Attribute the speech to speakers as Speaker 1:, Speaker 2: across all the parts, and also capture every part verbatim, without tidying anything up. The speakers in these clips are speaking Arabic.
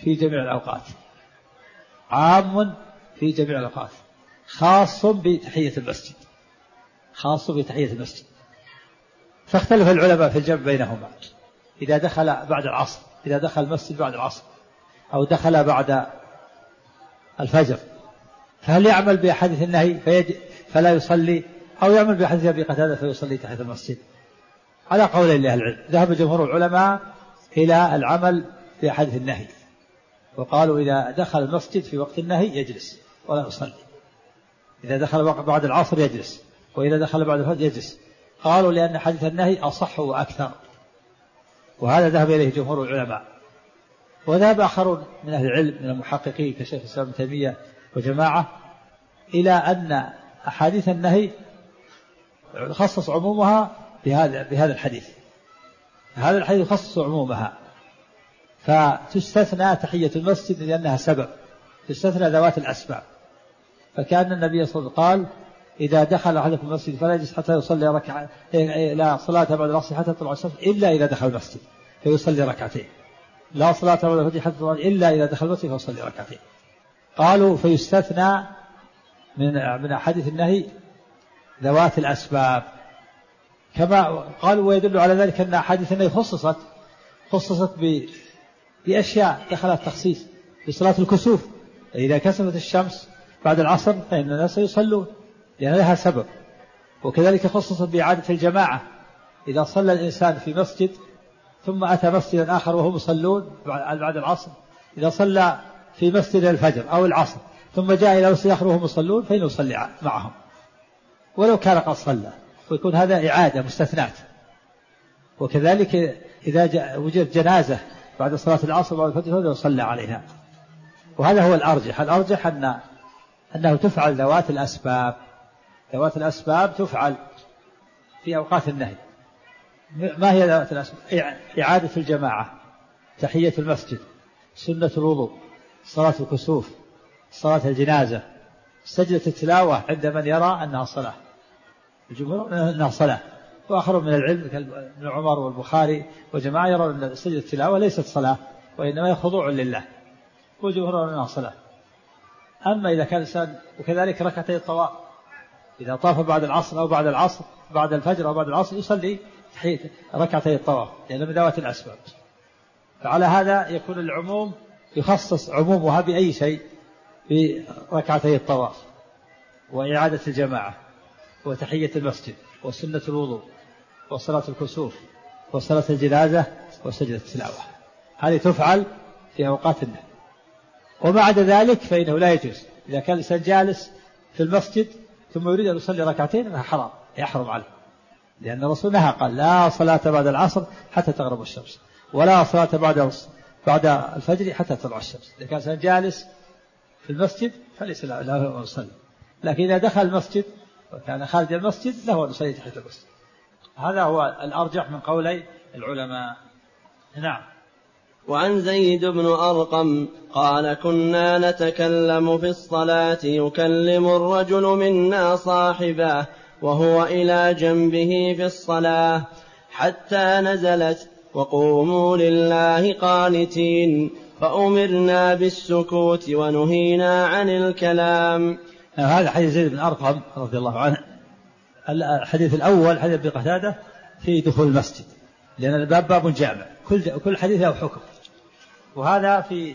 Speaker 1: في جميع الأوقات، عام في جميع الأوقات، خاص بتحية المسجد، خاص بتحية المسجد. فاختلف العلماء في الجمع بينهما، إذا دخل بعد العصر، إذا دخل المسجد بعد العصر أو دخل بعد الفجر، فهل يعمل بحديث النهي فلا يصلي، أو يعمل بحديث أبي قتادة فيصلي تحية المسجد؟ على قول لأهل العلم. ذهب جمهور العلماء إلى العمل بحديث النهي، وقالوا إذا دخل المسجد في وقت النهي يجلس ولا يصلي، إذا دخل بعد العصر يجلس، وإذا دخل بعد الفجر يجلس. قالوا لأن حديث النهي أصح وأكثر، وهذا ذهب إليه جمهور العلماء. وذهب آخرون من أهل العلم من المحققين كشيخ الإسلام ابن تيمية وجماعة إلى أن أحاديث النهي خصص عمومها بهذا بهذا الحديث، هذا الحديث يخصص عمومها، فتستثنى تحية المسجد لأنها سبب، تستثنى ذوات الأسباب. فكان النبي صلى الله عليه وسلم قال إذا دخل أحدكم المسجد فلا يجلس حتى يصلي ركعة، لا صلاة بعد العصر حتى تطلع الشمس إلا إذا دخل المسجد فيصلي ركعتين، لا صلاة بعد الفجر حتى تطلع إلا إذا دخل المسجد فيصلي ركعتين. قالوا فيستثنى من من أحاديث النهي ذوات الأسباب، كما قالوا. ويدل على ذلك أن أحاديث النهي خصصت خصصت بأشياء دخلت تخصيص بصلاة الكسوف، إذا كسفت الشمس بعد العصر فإن الناس يصلون لأن لها سبب. وكذلك خصصت بإعادة الجماعة، إذا صلى الإنسان في مسجد ثم أتى مسجدا آخر وهم يصلون بعد العصر، إذا صلى في مسجد الفجر أو العصر ثم جاء إلى مسجد آخر وهم يصلون فإنه يصلي معهم ولو كان قد صلى، ويكون هذا إعادة مستثنات. وكذلك إذا وجد جنازة بعد صلاة العصر بعد الفجر فإنه يصلى عليها. وهذا هو الأرجح. الأرجح أن أنه تفعل ذوات الأسباب، ذوات الأسباب تفعل في أوقات النهي. ما هي ذوات الأسباب؟ إعادة الجماعة، تحية المسجد، سنة الوضوء، صلاة الكسوف، صلاة الجنازة، سجدة التلاوة عند من يرى أنها صلاة، الجمهور أنها صلاة، وآخر من العلم ابن عمر والبخاري وجماعة يرون أن سجدة التلاوة ليست صلاة وإنما خضوع لله، والجمهور أنها صلاة. أما إذا كان الإنسان وكذلك ركعتي الطواف، إذا طاف بعد العصر أو بعد العصر بعد الفجر أو بعد العصر يصلي ركعتي الطواف لأن من ذوات الأسباب. فعلى هذا يكون العموم يخصص عمومها بأي شيء، بركعتي الطواف وإعادة الجماعة وتحية المسجد وسنة الوضوء وصلاة الكسوف وصلاة الجنازة وسجدة التلاوة، هذه تفعل في أوقات النهي. وما عدا ذلك فإنه لا يجوز. إذا كان الإنسان جالس في المسجد ثم يريد أن يصلي ركعتين فهذا حرام، يحرم عليه، لأن الرسول نهى قال لا صلاة بعد العصر حتى تغرب الشمس، ولا صلاة بعد بعد الفجر حتى تطلع الشمس. إذا كان الإنسان جالس في المسجد فليس له أن يصلي، لكن إذا دخل المسجد وكان خارج المسجد له أن يصلي تحت المسجد. هذا هو الأرجح من قولي العلماء. نعم.
Speaker 2: وعن زيد بن أرقم قال كنا نتكلم في الصلاة يكلم الرجل منا صاحبه وهو إلى جنبه في الصلاة حتى نزلت وقوموا لله قانتين، فأمرنا بالسكوت ونهينا عن الكلام.
Speaker 1: هذا حديث زيد بن أرقم رضي الله عنه. الحديث الأول حديث أبي قتادة في دخول المسجد، لأن الباب باب جامع، كل كل حديث له حكم. وهذا في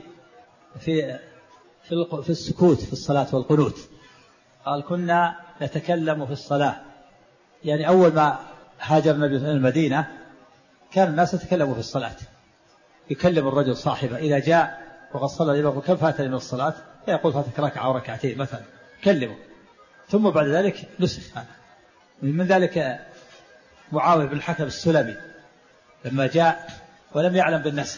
Speaker 1: في في, في السكوت في الصلاة والقنوت. قال كنا نتكلم في الصلاة، يعني أول ما هاجر النبي إلى المدينة كان الناس يتكلموا في الصلاة، يكلم الرجل صاحبه إذا جاء وقد صلى يقول كم فاتني من الصلاة، يقول فاتك ركعة أو ركعتين مثلا، كلمه. ثم بعد ذلك نسخ هذا. من ذلك معاوية بن الحكم السلمي لما جاء ولم يعلم بالنسخ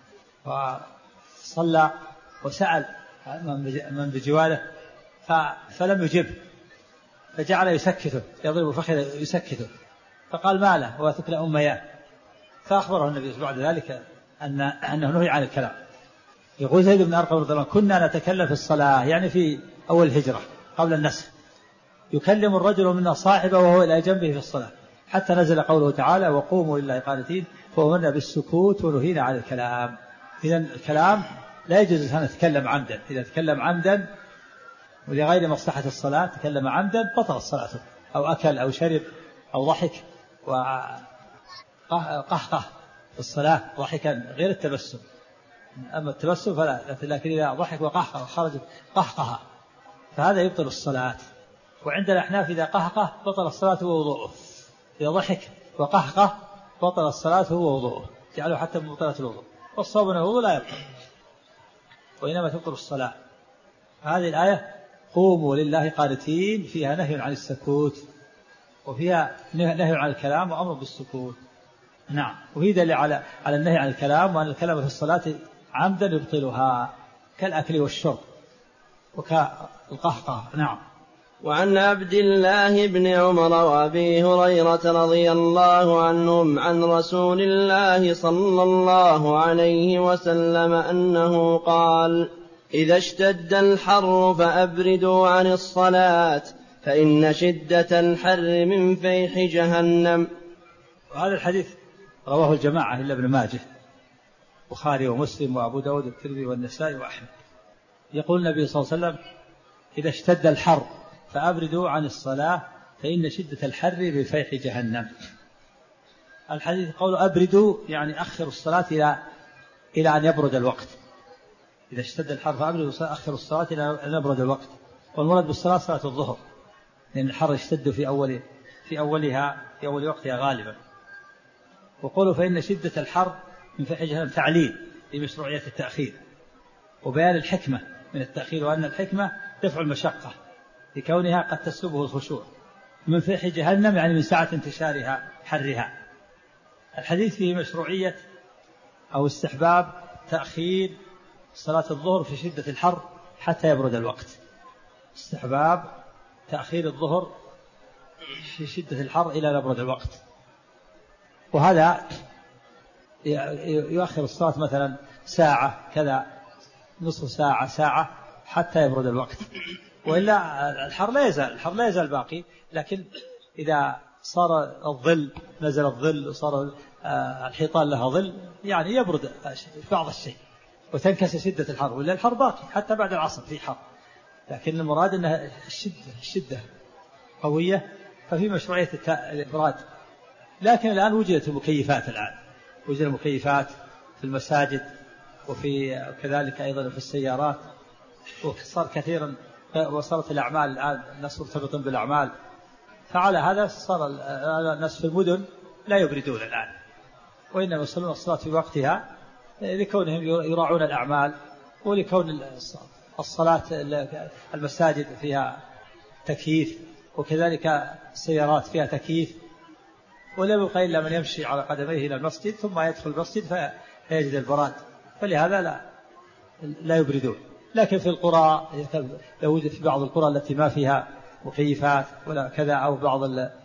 Speaker 1: وصلى وسأل من بجواله فلم يجب، فجعل يسكته يضرب فخذه يسكته، فقال ما له وثكل أمياه، فأخبره النبي بعد ذلك أن أنه نهي عن الكلام. يقول زيد بن أرقم رضي الله عنه كنا نتكلم في الصلاة، يعني في أول الهجرة قبل النسخ، يكلم الرجل منا صاحبه وهو إلى جنبه في الصلاة حتى نزل قوله تعالى وقوموا لله قانتين، فأمرنا بالسكوت ونهينا عن الكلام. إذن الكلام لا يجوز الإنسان يتكلم عمدا. إذا تكلم عمدا ولغير مصلحة الصلاة تكلم عمدا بطل صلاته، أو أكل أو شرب أو ضحك وقهقه في الصلاة ضحكا غير التبسم. أما التبسم فلا، لكن إذا ضحك وقهقه خرجت قهقه فهذا يبطل الصلاة. وعند الأحناف إذا قهقه بطل الصلاة ووضوءه، إذا ضحك وقهقه بطل الصلاة ووضوءه، جعلوا حتى من بطلة الوضوء. والصواب أن الوضوء لا يبطل وإنما تبطل الصلاة. هذه الآية قوموا لله قانتين فيها نهي عن السكوت، وفيها نهي عن الكلام وأمر بالسكوت. نعم. وهي دليل على على النهي عن الكلام، وأن الكلام في الصلاة عمدا يبطلها كالأكل والشرب وكالقهقه. نعم.
Speaker 2: وعن عبد الله بن عمر وأبي هريرة رضي الله عنهم عن رسول الله صلى الله عليه وسلم أنه قال: إذا اشتد الحر فأبردوا عن الصلاة فإن شدة الحر من فيح جهنم.
Speaker 1: وهذا الحديث رواه الجماعة إلا ابن ماجه، البخاري ومسلم وأبو داود والترمذي والنسائي وأحمد. يقول النبي صلى الله عليه وسلم: إذا اشتد الحر فأبردوا عن الصلاة فإن شدة الحر بفيح جهنم. الحديث قول أبردوا يعني أخروا الصلاة إلى إلى أن يبرد الوقت. إذا اشتد الحر فأبردوا أخروا الصلاة إلى أن يبرد الوقت. والمراد بالصلاة صلاة الظهر، لأن الحر يشتد في أول في أولها في أول وقتها غالبا. وقولوا فإن شدة الحر من فيح جهنم تعليل لمشروعية التأخير، وبيان الحكمة من التأخير، وأن الحكمة دفع المشقة لكونها قد تسلبه الخشوع. من فيح جهنم يعني من ساعة انتشارها حرها. الحديث فيه مشروعية أو استحباب تأخير صلاة الظهر في شدة الحر حتى يبرد الوقت. استحباب تأخير الظهر في شدة الحر إلى يبرد الوقت. وهذا يؤخر الصلاة مثلا ساعة كذا، نصف ساعة ساعة حتى يبرد الوقت. وإلا الحر لا يزال الحر لا يزال باقي، لكن إذا صار الظل نزل الظل وصار الحيطان لها ظل يعني يبرد بعض الشيء وتنكسر شدة الحر. وإلا الحر باقي حتى بعد العصر في حر، لكن المراد أنها الشدة الشدة قوية، ففي مشروعية الإبراد. لكن الآن وجدت المكيفات، الآن وجد المكيفات في المساجد وفي كذلك أيضا في السيارات، وصار كثيرا وصارت الأعمال الآن الناس مرتبطين بالأعمال، فعلى هذا صار الناس في المدن لا يبردون الآن، وإنما يصلون الصلاة في وقتها لكونهم يراعون الأعمال، ولكون الصلاة المساجد فيها تكييف، وكذلك السيارات فيها تكييف، ولا يبقى إلا من يمشي على قدميه إلى المسجد ثم يدخل المسجد فيجد البراد، فلهذا لا لا يبردون. لكن في القرى لو وجد في بعض القرى التي ما فيها مكيفات ولا كذا، أو بعض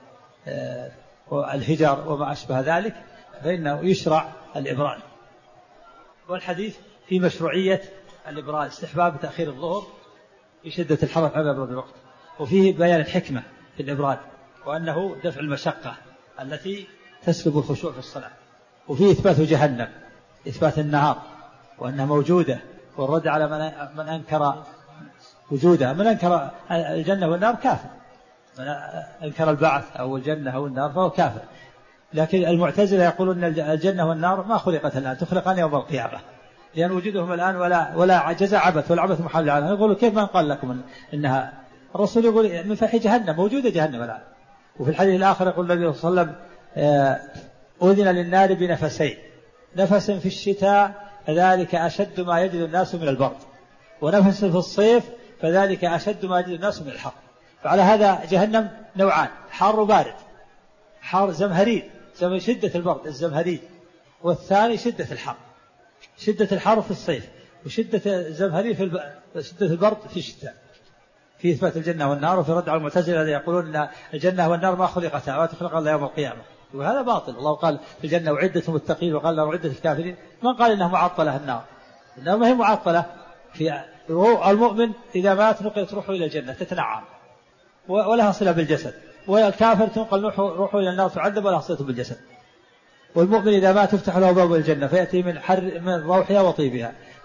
Speaker 1: الهجر وما أشبه ذلك، فإنه يشرع الإبراد. والحديث في مشروعية الإبراد، استحباب تأخير الظهر في شدة الحر على برد الوقت، وفيه بيان الحكمة في الإبراد، وأنه دفع المشقة التي تسلب الخشوع في الصلاة. وفيه إثبات جهنم، إثبات النار وأنها موجودة، والرد على من أنكر وجودها. من أنكر الجنة والنار كافر، من أنكر البعث أو الجنة أو النار فهو كافر. لكن المعتزلة يقولون أن الجنة والنار ما خلقت الآن، تخلقان يوم القيامة، لأن وجودهم الآن ولا ولا جزاء عبث، والعبث محل عنها. يقولوا كيف من قال لكم إنها؟ الرسول يقول من فيح جهنم، موجودة جهنم الآن. وفي الحديث الآخر يقول النبي صلى الله عليه وسلم أذن للنار بنفسين، نفس في الشتاء فذلك أشد ما يجد الناس من البرد، ونفس في الصيف فذلك أشد ما يجد الناس من الحر. فعلى هذا جهنم نوعان، حار وبارد. حار زمهرير، شدة البرد الزمهرير، والثاني شدة الحر، شدة الحر في الصيف، وشدة الزمهرير في الب... شدة البرد في الشتاء. في إثبات الجنة والنار، وفي رد على المعتزلة الذين يقولون أن الجنة والنار ما خلقتا ولا تخلق إلا يوم القيامة، وهذا باطل. الله قال في الجنة وعدة المتقين، وقال له وعدة الكافرين. من قال إنها معطلة النار؟ النار ما هي معطلة. في المؤمن إذا مات نقلت روحه إلى الجنة تتنعم ولها صلة بالجسد، والكافر تنقل روحه إلى النار تعذب ولها صلة بالجسد. والمؤمن إذا مات تفتح له باب الجنة فيأتي من حر من روحها وطيبها،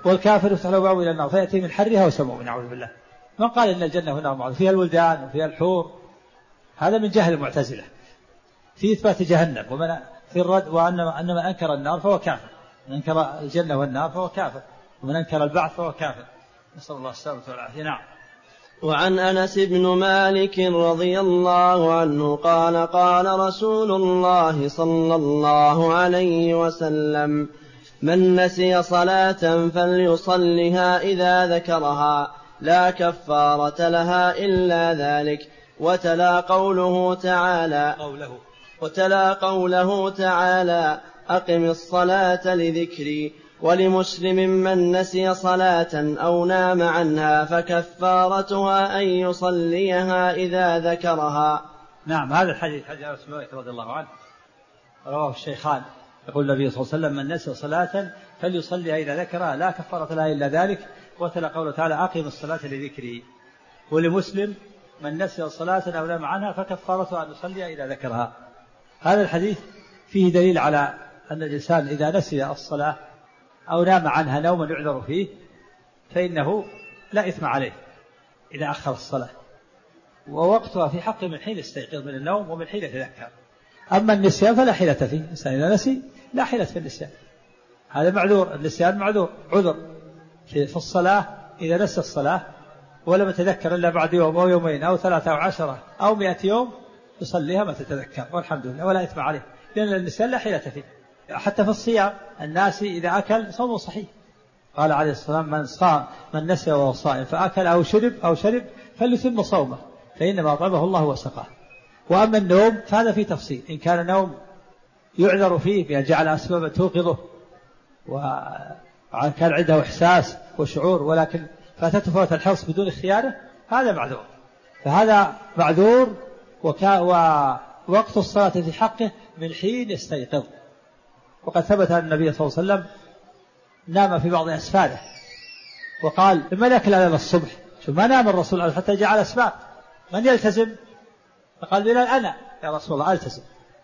Speaker 1: والكافر يفتح له باب إلى النار فيأتي من حرها وسموم، نعوذ بالله. من قال إن الجنة والنار معروض فيها الولدان وفيها الحور، هذا من جهل المعتزلة في إثبات جهنم ومن في الرد، وأن أن من أنكر النار فهو كافر، من أنكر الجنة والنار فهو كافر، ومن أنكر البعث فهو كافر، نسأل الله السلامة والعافية. نعم.
Speaker 2: وعن أنس بن مالك رضي الله عنه قال قال رسول الله صلى الله عليه وسلم: من نسي صلاة فليصلها إذا ذكرها لا كفارة لها إلا ذلك. وتلا قوله تعالى
Speaker 1: قوله
Speaker 2: وتلا قوله تعالى: أقم الصلاة لذكري. ولمسلم: من نسي صلاة أو نام عنها فكفارتها أن يصليها إذا ذكرها.
Speaker 1: نعم. هذا الحديث حديث أنس بن مالك رضي الله عنه رواه الشيخان، يقول النبي صلى الله عليه وسلم: من نسي صلاة فليصليها إذا ذكرها لا كفارة لها إلا ذلك. وتلا قوله تعالى: أقم الصلاة لذكري. ولمسلم: من نسي صلاة أو نام عنها فكفارتها أن يصليها إذا ذكرها. هذا الحديث فيه دليل على أن الإنسان إذا نسي الصلاة أو نام عنها نوما يعذر فيه فإنه لا إثم عليه إذا أخر الصلاة، ووقتها في حقه من حين يستيقظ من النوم ومن حين يتذكر. أما النسيان فلا حيلة فيه، الإنسان إذا نسي لا حيلة في النسيان، هذا معذور. النسيان معذور عذر في الصلاة، إذا نسي الصلاة ولم يتذكر إلا بعد يوم أو يومين أو ثلاثة أو عشرة أو مئة يوم يصليها ما تتذكر، والحمد لله ولا إثم عليه، لأن النسيان لا حيلة فيه. حتى في الصيام الناس إذا أكل صومه صحيح، قال عليه الصلاة والسلام: من صام من نسي وهو صائم فأكل أو شرب أو شرب فليتم صومه فإنما أطعمه الله وسقاه. وأما النوم فهذا فيه تفصيل، إن كان نوم يعذر فيه بأن جعل أسبابا توقظه وكان عنده إحساس وشعور ولكن فاتته فوات الحرص بدون اختياره، هذا معذور، فهذا معذور. وكا ووقت الصلاة في حقه من حين يستيقظ. وقد ثبت أن النبي صلى الله عليه وسلم نام في بعض أسفاره وقال: لما نأكل على الصبح؟ شو ما نام الرسول حتى جعل أسباب، من يلتزم؟ فقال بلال: أنا يا رسول الله ألتزم.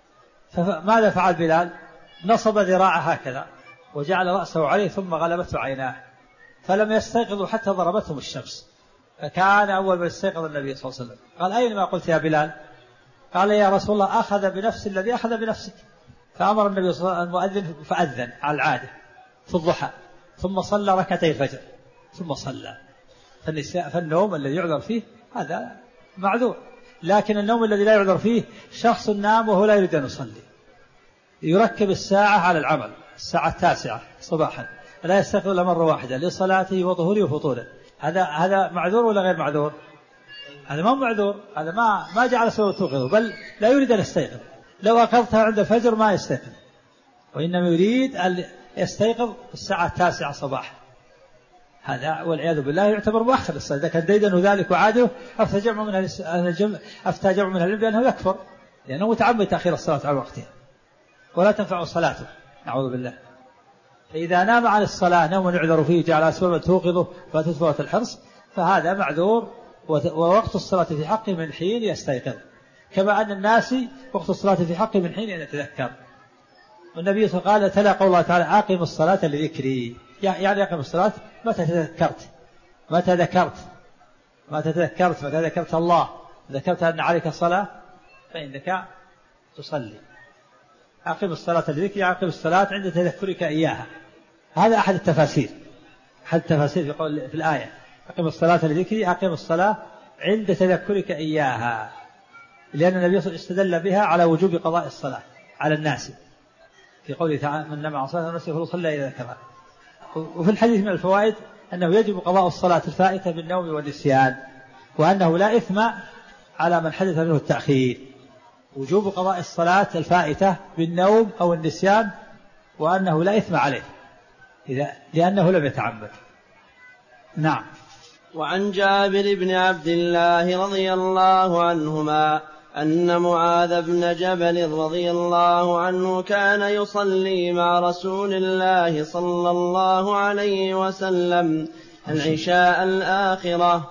Speaker 1: فماذا فعل بلال؟ نصب ذراعه هكذا وجعل رأسه عليه ثم غلبته عيناه، فلم يستيقظوا حتى ضربتهم الشمس. فكان أول من استيقظ النبي صلى الله عليه وسلم قال: أين ما قلت يا بلال؟ قال: يا رسول الله أخذ بنفس الذي أخذ بنفسك. فأمر النبي صلى الله عليه وسلم المؤذن فأذن على العادة في الضحى، ثم صلى ركعتي الفجر ثم صلى. فالنوم الذي يعذر فيه هذا معذور، لكن النوم الذي لا يعذر فيه شخص نام وهو لا يريد أن يصلي، يركب الساعة على العمل، الساعة التاسعة صباحا لا يستيقظ إلا مرة واحدة لصلاته وظهوره وفطوره، هذا هذا معذور ولا غير معذور؟ هذا ما معذور، هذا ما ما جعل سبب توقظه، بل لا يريد أن يستيقظ. لو أقظتها عند الفجر ما يستيقظ، وإنما يريد أن يستيقظ الساعة التاسعة صباحا، هذا والعياذ بالله يعتبر مؤخر الصلاة. إذا كان ديدن ذلك وعاده أفتى جمع من أفتى جمع من العلم بأنه يكفر، لأنه متعمد تأخير الصلاة عن وقتها ولا تنفع صلاته، نعوذ بالله. فإذا نام عن الصلاة نوم يعذر فيه جعل أسبابا توقظه فتثبت الحرص فهذا معذور، ووقت الصلاة في حقه من حين يستيقظ، كما أن الناس وقت الصلاة في حقه من حين يتذكر. والنبي صلى الله عليه وسلم قال: تلا قول الله تعالى: أقم الصلاة لذكري، يعني أقم الصلاة متى تذكرت متى ذكرت متى تذكرت متى ذكرت الله، ذكرت أن عليك صلاة فإنك تصلي. أقم الصلاة لذكري، أقم الصلاة عند تذكرك إياها. هذا أحد التفاسير أحد التفاسير في قول في الآية: أقم الصلاة لذكري، أقم الصلاة عند تذكرك إياها، لأن النبي صلى الله عليه وسلم استدل بها على وجوب قضاء الصلاة على الناس في قوله تعالى: من نام عن صلاة نفسه فليصلي إذا ذكرها. وفي الحديث من الفوائد أنه يجب قضاء الصلاة الفائتة بالنوم والنسيان، وأنه لا إثم على من حدث منه التأخير. وجوب قضاء الصلاة الفائتة بالنوم أو النسيان، وأنه لا إثم عليه إذا لأنه لم يتعمد. نعم.
Speaker 2: وعن جابر بن عبد الله رضي الله عنهما أن معاذ بن جبل رضي الله عنه كان يصلي مع رسول الله صلى الله عليه وسلم العشاء الآخرة،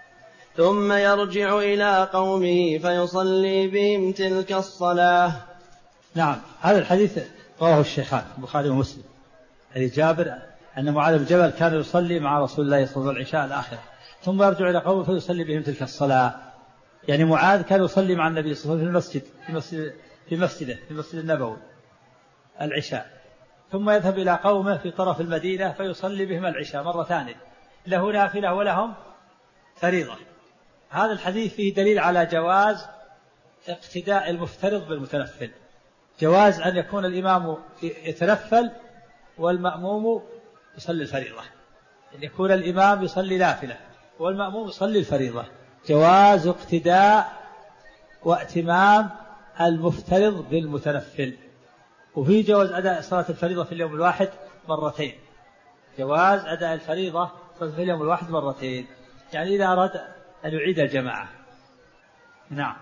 Speaker 2: ثم يرجع إلى قومه فيصلي بهم تلك الصلاة.
Speaker 1: نعم. هذا الحديث رواه الشيخان البخاري ومسلم، حديث جابر أن معاذ بن جبل كان يصلي مع رسول الله صلى الله عليه وسلم العشاء الآخرة ثم يرجع إلى قومه فيصلي بهم تلك الصلاة. يعني معاذ كان يصلي مع النبي صلى الله عليه وسلم في المسجد في مسجد في مسجده في المسجد النبوي العشاء، ثم يذهب إلى قومه في طرف المدينة فيصلي بهم العشاء مرة ثانية، له نافلة ولهم فريضة. هذا الحديث فيه دليل على جواز اقتداء المفترض بالمتنفل، جواز أن يكون الإمام يتنفل والمأموم يصلي الفريضة، أن يكون الإمام يصلي نافلة والمأموم يصلي الفريضة، جواز اقتداء واتمام المفترض بالمتنفل. وفي جواز أداء صلاة الفريضة في اليوم الواحد مرتين، جواز أداء الفريضة في اليوم الواحد مرتين، يعني إذا أراد أن يعيد الجماعة. نعم.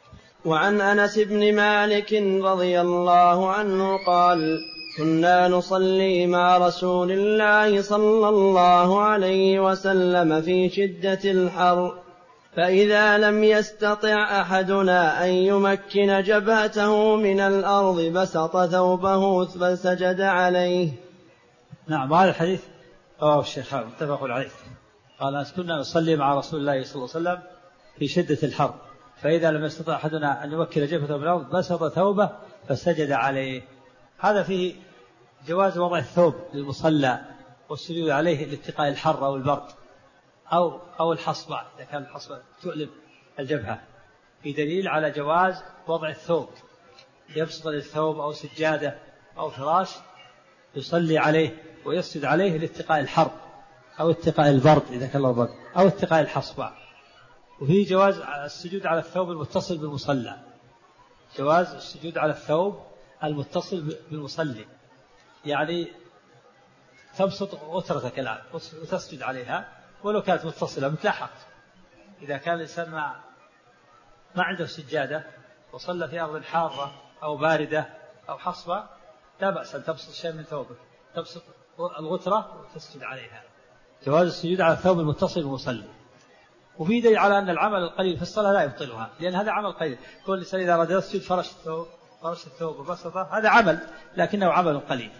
Speaker 2: وعن أنس بن مالك رضي الله عنه قال: كنا نصلي مع رسول الله صلى الله عليه وسلم في شدة الحر، فإذا لم يستطع أحدنا أن يمكن جبهته من الأرض بسط ثوبه فسجد عليه.
Speaker 1: نعم. هذا الحديث رواه الشيخان متفق عليه. قال أنس: كنا نصلي مع رسول الله صلى الله عليه وسلم في شدة الحر، فإذا لم يستطع أحدنا أن يمكن جبهته من الأرض بسط ثوبه فسجد عليه. هذا فيه جواز وضع الثوب للمصلى والسجود عليه لاتقاء الحر أو البرد أو أو الحصبة إذا كان الحصبة تؤلم الجبهة، في دليل على جواز وضع الثوب، يبسط الثوب أو سجادة أو فراش يصلي عليه ويسجد عليه لاتقاء الحر أو اتقاء البرد إذا كان البرد أو اتقاء الحصبة. وفي جواز السجود على الثوب المتصل بالمصلى، جواز السجود على الثوب المتصل بالمصلي، يعني تبسط غترتك الآن وتسجد عليها ولو كانت متصلة متلاحق. إذا كان الإنسان ما ما عنده سجادة وصلى في أرض حارة أو باردة أو حصبة لا بأس أن تبسط شيء من ثوبه، تبسط الغترة وتسجد عليها، جواز السجود على الثوب المتصل بالمصلي. وفي دليل على أن العمل القليل في الصلاة لا يبطلها، لأن هذا عمل قليل. كل إنسان إذا أراد يسجد فرش الثوب فرش الثوب وبسطه، هذا عمل لكنه عمل قليل.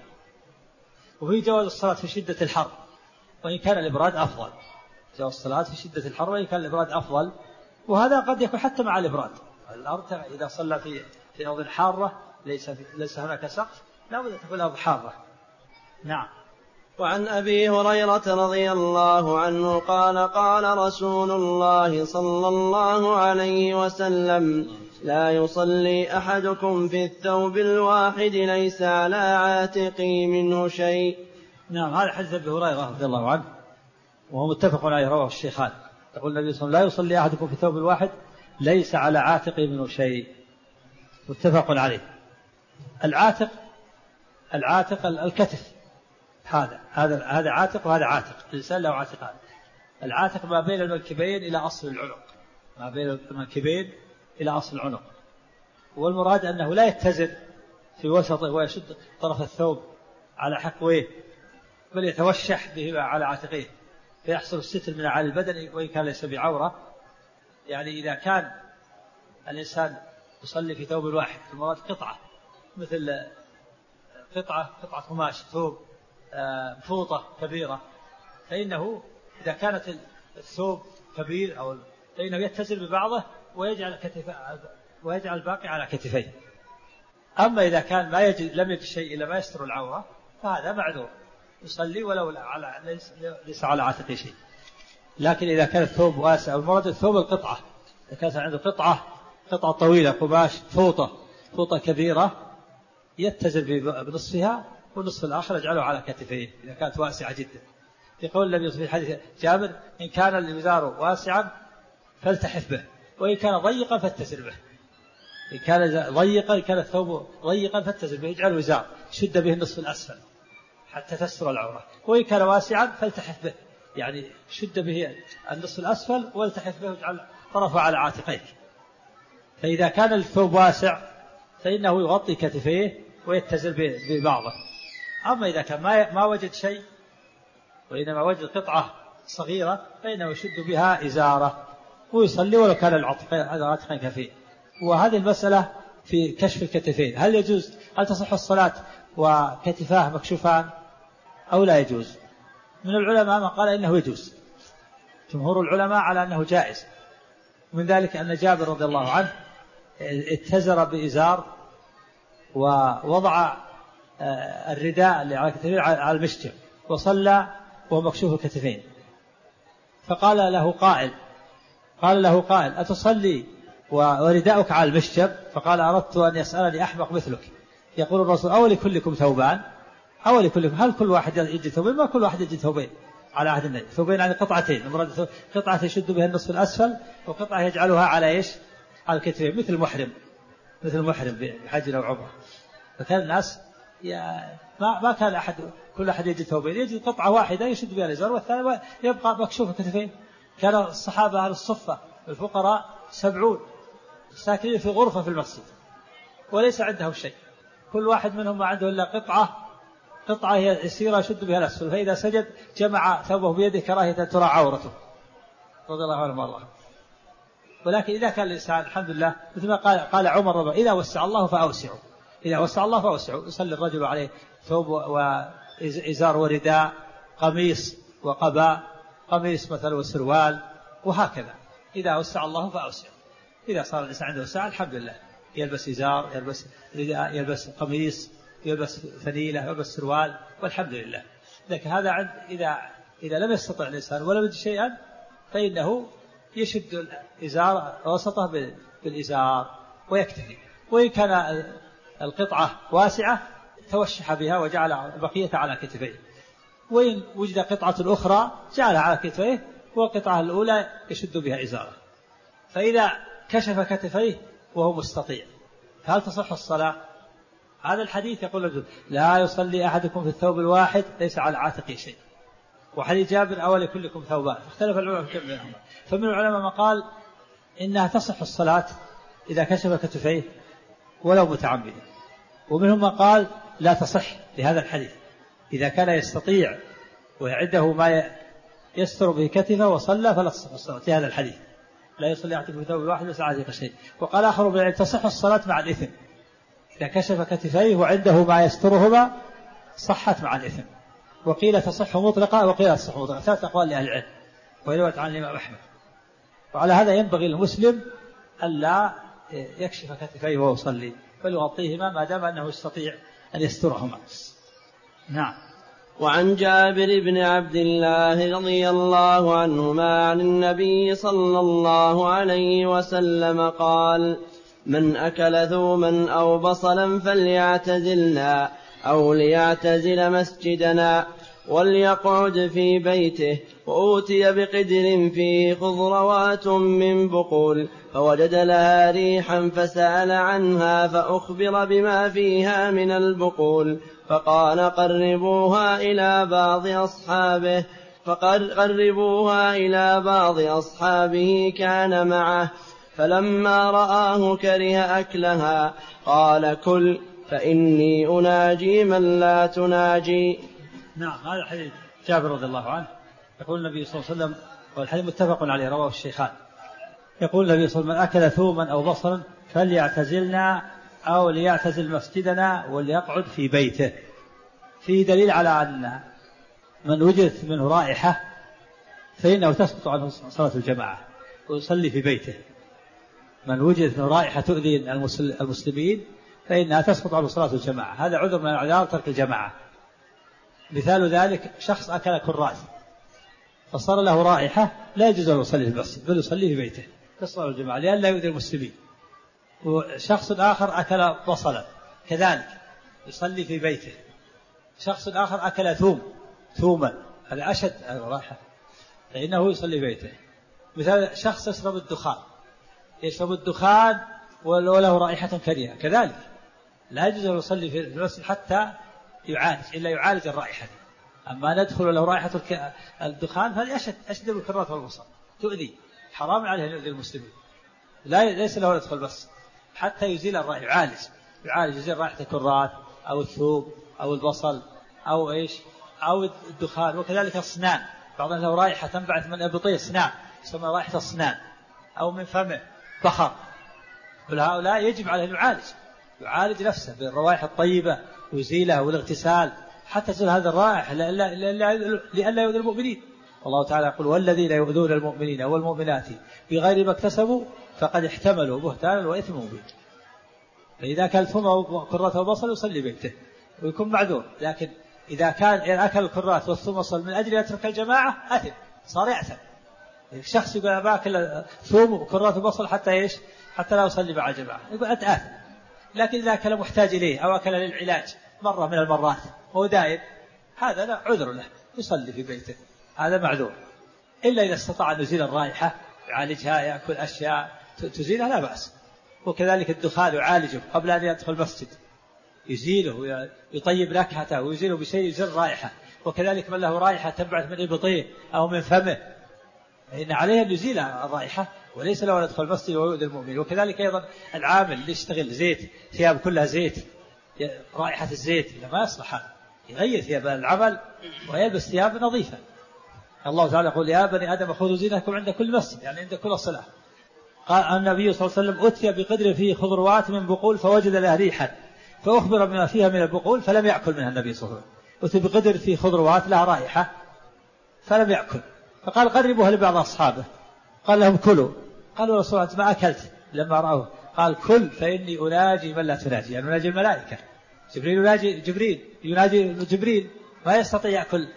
Speaker 1: وفي جواز الصلاة في شدة الحر وإن كان الإبراد أفضل، جواز الصلاة في شدة الحر وإن كان الإبراد أفضل، وهذا قد يكون حتى مع الإبراد. الأرض إذا صلى في في أرض حارة ليس ليس هناك سقف لا بد أن تكون الأرض حارة. نعم.
Speaker 2: وعن أبي هريرة رضي الله عنه قال: قال رسول الله صلى الله عليه وسلم: لا يصلي أحدكم في الثوب الواحد ليس على عاتقي منه شيء.
Speaker 1: نعم. هذا حديث أبي هريرة رضي الله عنه وهو متفق عليه، رواه الشيخان. يقول النبي صلى الله عليه وسلم: لا يصلي أحدكم في الثوب الواحد ليس على عاتقي منه شيء، متفق عليه. العاتق العاتق الكتف، هذا هذا هذا عاتق وهذا عاتق، الإنسان له عاتقان. العاتق ما بين المنكبين إلى أصل العنق، ما بين المنكبين إلى أصل العنق، والمراد أنه لا يتزن في وسطه ويشد طرف الثوب على حقويه، بل يتوشح به على عاتقيه فيحصل الستر من على البدن وإن كان ليس بعورة. يعني إذا كان الإنسان يصلي في ثوب واحد، المراد قطعة مثل قطعة قطعة قماش، ثوب فوطة كبيرة، فإنه إذا كانت الثوب كبير أو فإنه يتزن ببعضه ويجعل كتف ويجعل الباقي على كتفيه. أما إذا كان ما يجد لم يجد شيء إلا ما يستر العورة فهذا معذور، يصلي ولو على ليس على عاتقه شيء. لكن إذا كان الثوب واسع، المراد الثوب القطعة، إذا كانت عنده قطعة قطعة طويلة قماش فوطة فوطة كبيرة يتزن بنصفها والنصف الآخر يجعله على كتفيه إذا كانت واسعة جدا. في قول النبي في حديث جابر: إن كان الإزار واسعا فالتحف به وإن كان ضيقا فاتزر به. إن كان ضيقا إن كان الثوب ضيقا فاتزر به، يجعل وزار شد به النصف الأسفل حتى تستر العورة، وإن كان واسعا فالتحف به، يعني شد به النصف الأسفل والتحف به واجعل طرفه على عاتقيك. فإذا كان الثوب واسع فإنه يغطي كتفيه ويتزر ببعضه. أما إذا كان ما ما وجد شيء وإنما وجد قطعة صغيرة فإنه يشد بها إزارة ويصلي ولو كان العاتقين كفيه. وهذه المسألة في كشف الكتفين، هل يجوز هل تصح الصلاة وكتفاه مكشوفان أو لا يجوز. من العلماء من قال إنه يجوز، جمهور العلماء على أنه جائز. من ذلك أن جابر رضي الله عنه اتزر بإزار ووضع الرداء اللي على كتفيه على المشجب وصلى وهو مكشوف الكتفين، فقال له قائل قال له قائل أتصلي ورداءك على المشجب؟ فقال أردت أن يسألني أحمق مثلك. يقول الرسول أولي كلكم ثوبان؟ أولي كلكم، هل كل واحد يجد ثوبين؟ ما كل واحد يجد ثوبين على عهد النبي، ثوبين يعني قطعتين، قطعة يشد بها النصف الأسفل وقطعة يجعلها على إيش؟ على الكتفين، مثل محرم مثل محرم بحج أو عمرة. فكان الناس ما ما كان أحد كل أحد يجد ثوبين، يجد قطعة واحدة يشد بها الإزار والثاني يبقى مكشوف الكتفين. كان الصحابة أهل الصفة الفقراء سبعون ساكنين في غرفة في المسجد وليس عندهم شيء، كل واحد منهم ما عنده إلا قطعة قطعة يسيرة يشد بها الأسفل، فإذا سجد جمع ثوبه بيده كراهية ترى عورته رضي الله عنه وارضاه. ولكن إذا كان الإنسان الحمد لله مثل ما قال قال عمر رضي الله، إذا وسع الله فأوسعوا، إذا وسع الله فأوسعوا. يصلي الرجل عليه ثوب وإزار ورداء، قميص وقباء، قميص مثلا وسروال، وهكذا. إذا وسع الله فأوسعوا. إذا صار الإنسان عنده وسع الحمد لله، يلبس إزار، يلبس رداء، يلبس قميص، يلبس ثنيلة، يلبس سروال، والحمد لله. لكن هذا عند إذا إذا لم يستطع الإنسان ولا يجد شيئا فإنه يشد الإزار وسطه بالإزار ويكتفي. وإن كان القطعة واسعة توشح بها وجعل البقية على كتفيه، وإن وجد قطعة أخرى جعلها على كتفيه والقطعة الأولى يشد بها إزاره. فإذا كشف كتفيه وهو مستطيع هل تصح الصلاة؟ هذا الحديث يقول لا يصلي أحدكم في الثوب الواحد ليس على عاتقه شيء، وحديث جابر أولي كلكم ثوبان، فاختلف العلماء في بينهما. فمن العلماء من قال إنها تصح الصلاة إذا كشف كتفيه ولو متعمدا، ومنهم من قال لا تصح لهذا الحديث إذا كان يستطيع وعنده ما يستر به كتفه وصلى فلا تصح الصلاة لهذا الحديث، لا يصلي أحدكم في ثوب واحد ليس على عاتقه شيء. وقال آخر بالعلم تصح الصلاة مع الإثم، إذا كشف كتفيه وعنده ما يسترهما صحت مع الإثم. وقيل تصح مطلقة وقيل تصح مطلقة، ثلاث أقوال لأهل العلم ورواية عن الإمام أحمد. وعلى هذا ينبغي للمسلم ألا يكشف كتفيه وهو يصلي، بل يغطيهما ما دام أنه يستطيع أن يسترهما. نعم.
Speaker 2: وعن جابر بن عبد الله رضي الله عنهما عن النبي صلى الله عليه وسلم قال: من أكل ثوما أو بصلا فليعتزلنا أو ليعتزل مسجدنا وليقعد في بيته. وأوتي بقدر فيه خضروات من بقول فوجد لها ريحا فسأل عنها فأخبر بما فيها من البقول فقال قربوها إلى بعض أصحابه فقربوها إلى بعض أصحابه كان معه، فلما رآه كره أكلها قال: كل فإني أناجي من لا تناجي.
Speaker 1: نعم. هذا حديث جابر رضي الله عنه يقول النبي صلى الله عليه وسلم، والحديث متفق عليه رواه الشيخان، يقول النبي صلى الله عليه وسلم: من أكل ثوما أو بصلا فليعتزلنا أو ليعتزل مسجدنا وليقعد في بيته. فيه دليل على أن من وجدت منه رائحة فإنه تسقط عنه صلاة الجماعة ويصلي في بيته. من وجدت منه رائحة تؤذي المسلمين فإنها تسقط عنه صلاة الجماعة، هذا عذر من أعذار ترك الجماعة. مثال ذلك شخص أكل كراث فصار له رائحة لا يجوز أن يصلي في المسجد بل يصلي في بيته كصلاة الجماعة لأن لا يؤذي المسلمين. وشخص آخر أكل بصلا كذلك يصلي في بيته. شخص آخر أكل ثوم ثوما هذا أشد رائحة فإنه يصلي في بيته. مثال شخص يشرب الدخان يشرب الدخان وله رائحة كريهة كذلك لا يجوز أن يصلي في المسجد حتى يعالج إلا يعالج الرائحة. أما ندخل له رائحة الدخان فهذه أشد أشد من الكراث والبصل تؤذي، حرام عليه أن يؤذي المسلمين. لا ليس له يدخل بس حتى يزيل الرائحة، يعالج يعالج يزيل رائحة الكراث أو الثوم أو البصل أو إيش أو الدخان. وكذلك الصنان، بعضهم له رائحة تنبعث من إبطيه صنان يسمى رائحة الصنان أو من فمه بخر. فهؤلاء يجب عليه أن يعالج يعالج نفسه بالروائح الطيبة ويزيلها والاغتسال حتى تزول هذا الرائحة لئلا يؤذي المؤمنين. والله تعالى يقول والذين يؤذون المؤمنين والمؤمنات بغير ما اكتسبوا فقد احتملوا بهتانا وإثما مبين. فإذا كان ثم كرة وبصل يصلي بيته ويكون معذور، لكن إذا كان أكل الكرات والثوم والبصل من أجل يترك الجماعة أثم، صار يأثم. الشخص يقول أنا باكل ثوم وكرات وبصل حتى إيش؟ حتى لا يصلي مع الجماعة، يقول أنت آثم. لكن إذا كان محتاج إليه أو أكل للعلاج مرة من المرات هو دائم، هذا لا عذر له، يصلي في بيته، هذا معذور. إلا إذا استطاع أن يزيل الرائحة يعالجها، يأكل أشياء تزيلها لا بأس. وكذلك الدخان يعالجه قبل أن يدخل المسجد، يزيله، يطيب نكهته ويزيله بشيء يزيل الرائحة. وكذلك من له رائحة تبعث من إبطيه أو من فمه فإن عليه أن يزيل الرائحة، وليس له أن يدخل المسجد ويؤذي المؤمن. وكذلك أيضا العامل اللي يشتغل زيت، ثياب كلها زيت، رائحة الزيت ما يصلح هذا، يغير ثياب العمل ويلبس ثياب نظيفة. الله تعالى يقول يا بني آدم خذوا زينتكم عند كل مسجد، يعني عند كل صلاة. قال النبي صلى الله عليه وسلم أتي بقدر فيه خضروات من بقول فوجد لها ريحا فأخبر بما فيها من البقول فلم يأكل منها النبي صلى الله عليه وسلم. أتي بقدر فيه خضروات لها رائحة فلم يأكل، فقال قربوها لبعض أصحابه، قال لهم كلوا. قالوا رسول الله ما أكلت لما رأوه، قال كل فإني أناجي من لا تناجي، يعني أناجي الملائكة. جبريل يناجي جبريل يناجي جبريل ما يستطيع يأكل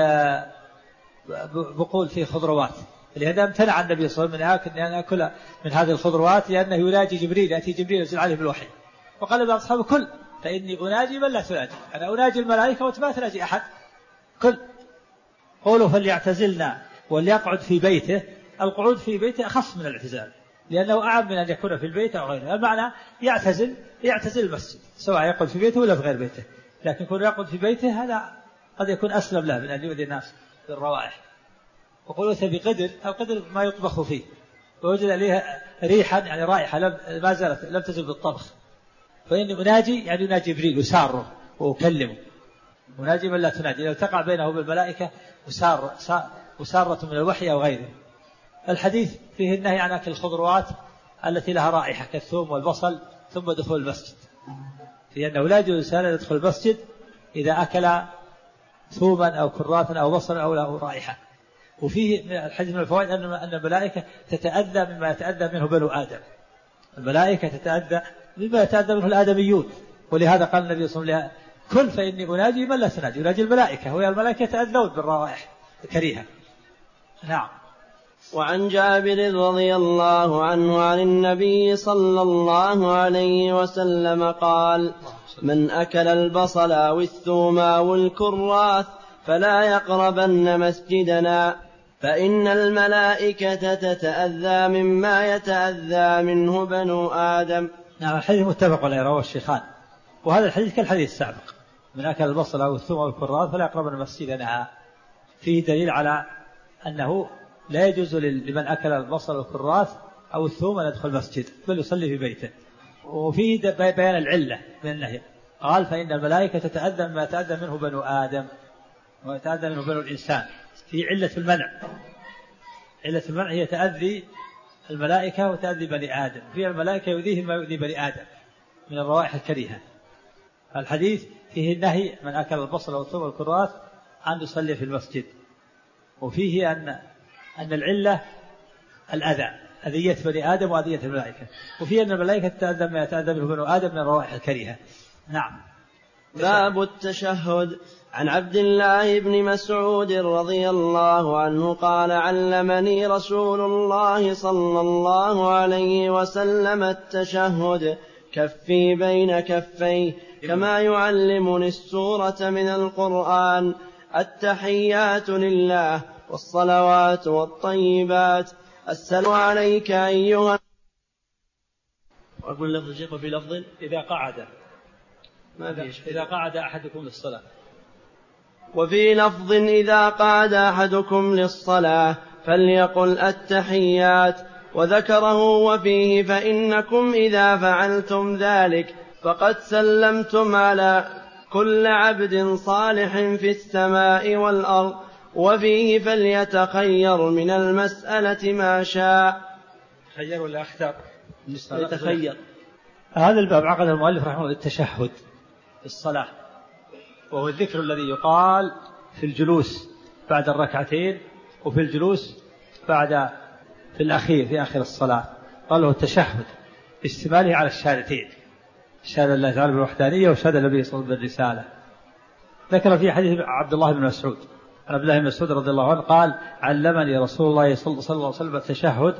Speaker 1: بقول فيه خضروات، لهذا امتنع النبي صلى الله عليه وسلم من أن يأكل من هذه الخضروات لأنه يناجي جبريل، يأتي جبريل ينزل عليه بالوحي. وقال لبعض أصحابه كل فإني أناجي من لا تناجي، أنا أناجي الملائكة وأنت ما تناجي أحد، كل. قولوا فليعتزلنا وليقعد في بيته. القعود في بيته أخف من الاعتزال لأنه أعم من أن يكون في البيت أو غيره. المعنى يعتزل يعتزل المسجد سواء يقعد في بيته ولا في غير بيته، لكن يكون يقعد في بيته هذا قد يكون أسلم له من أن يؤذي الناس بالروائح. وقولوا بقدر القدر ما يطبخ فيه ووجد عليها ريحا يعني رائحة ما زالت لم تزل بالطبخ، فإن أناجي يعني يناجي جبريل وساره وأكلمه. مناجي من لا تناجي لو تقع بينه بالملائكة وسار وسارة من الوحي أو غيره. الحديث فيه النهي عن أكل الخضروات التي لها رائحة كالثوم والبصل ثم دخول المسجد، في أنه لا يجوز الإنسان أن يدخل المسجد إذا أكل ثوما أو كراثا أو بصلا أو له رائحة. وفيه الحديث من الفوائد أن الملائكة تتأذى مما يتأذى منه بنو آدم، الملائكة تتأذى مما يتأذى منه الآدميون، ولهذا قال النبي صلى الله عليه وسلم كل فإني أناجي من لا تناجي، يناجي الملائكة، وهي الملائكة يتأذون بالروائح الكريهة. نعم.
Speaker 2: وعن جابر رضي الله عنه عن النبي صلى الله عليه وسلم قال من أكل البصل أو الثوم أو الكراث فلا يقربن مسجدنا فإن الملائكة تتأذى مما يتأذى منه بنو آدم.
Speaker 1: نعم. الحديث متفق عليه رواه الشيخان، وهذا الحديث كالحديث السابق من أكل البصل أو الثوم أو الكراث فلا يقربن مسجدنا، فيه دليل على أنه لا يجوز لمن أكل البصل والكراث أو الثوم أن يدخل المسجد بل يصلي في بيته. وفيه بيان العلة من النهي، قال فإن الملائكة تتأذى مما يتأذى منه بنو آدم ويتأذى منه بنو الإنسان. في علة المنع، علة المنع هي تأذي الملائكة وتأذي بني آدم، في الملائكة يؤذيهم ما يؤذي بني آدم من الروائح الكريهة. الحديث فيه النهي من أكل البصل والثوم والكراث أن يصلي في المسجد، وفيه أن أن العلة الأذى، أذية بني آدم وأذية الملائكة، وفيه أن الملائكة تتأذى ما يتأذى منه بنو آدم من الروائح الكريهة. نعم.
Speaker 2: باب التشهد. عن عبد الله بن مسعود رضي الله عنه قال علمني رسول الله صلى الله عليه وسلم التشهد كفي بين كفيه كما يعلمني السورة من القرآن التحيات لله والصلوات والطيبات السلام عليك أيها.
Speaker 1: وأقول لفظ الشيخ وفي لفظ إذا قعد ما فيش إذا قعد أحدكم للصلاة،
Speaker 2: وفي لفظ إذا قعد أحدكم للصلاة فليقل التحيات. وذكره وفيه فإنكم إذا فعلتم ذلك فقد سلمتم على كل عبد صالح في السماء والأرض. وفيه فليتخير من المسألة ما شاء.
Speaker 1: خير ولا أختار؟
Speaker 2: يتخير.
Speaker 1: هذا الباب عقد المؤلف رحمه الله التشهد في الصلاة، وهو الذكر الذي يقال في الجلوس بعد الركعتين وفي الجلوس بعد في الأخير في آخر الصلاة. قال له التشهد اشتماله على الشهادتين، شهادة الله تعالى بالوحدانية وشهادة النبي صلى الله عليه وسلم بالرسالة. ذكر في حديث عبد الله بن مسعود عن عبد الله بن مسعود رضي الله عنه قال علمني رسول الله صلى الله عليه وسلم التشهد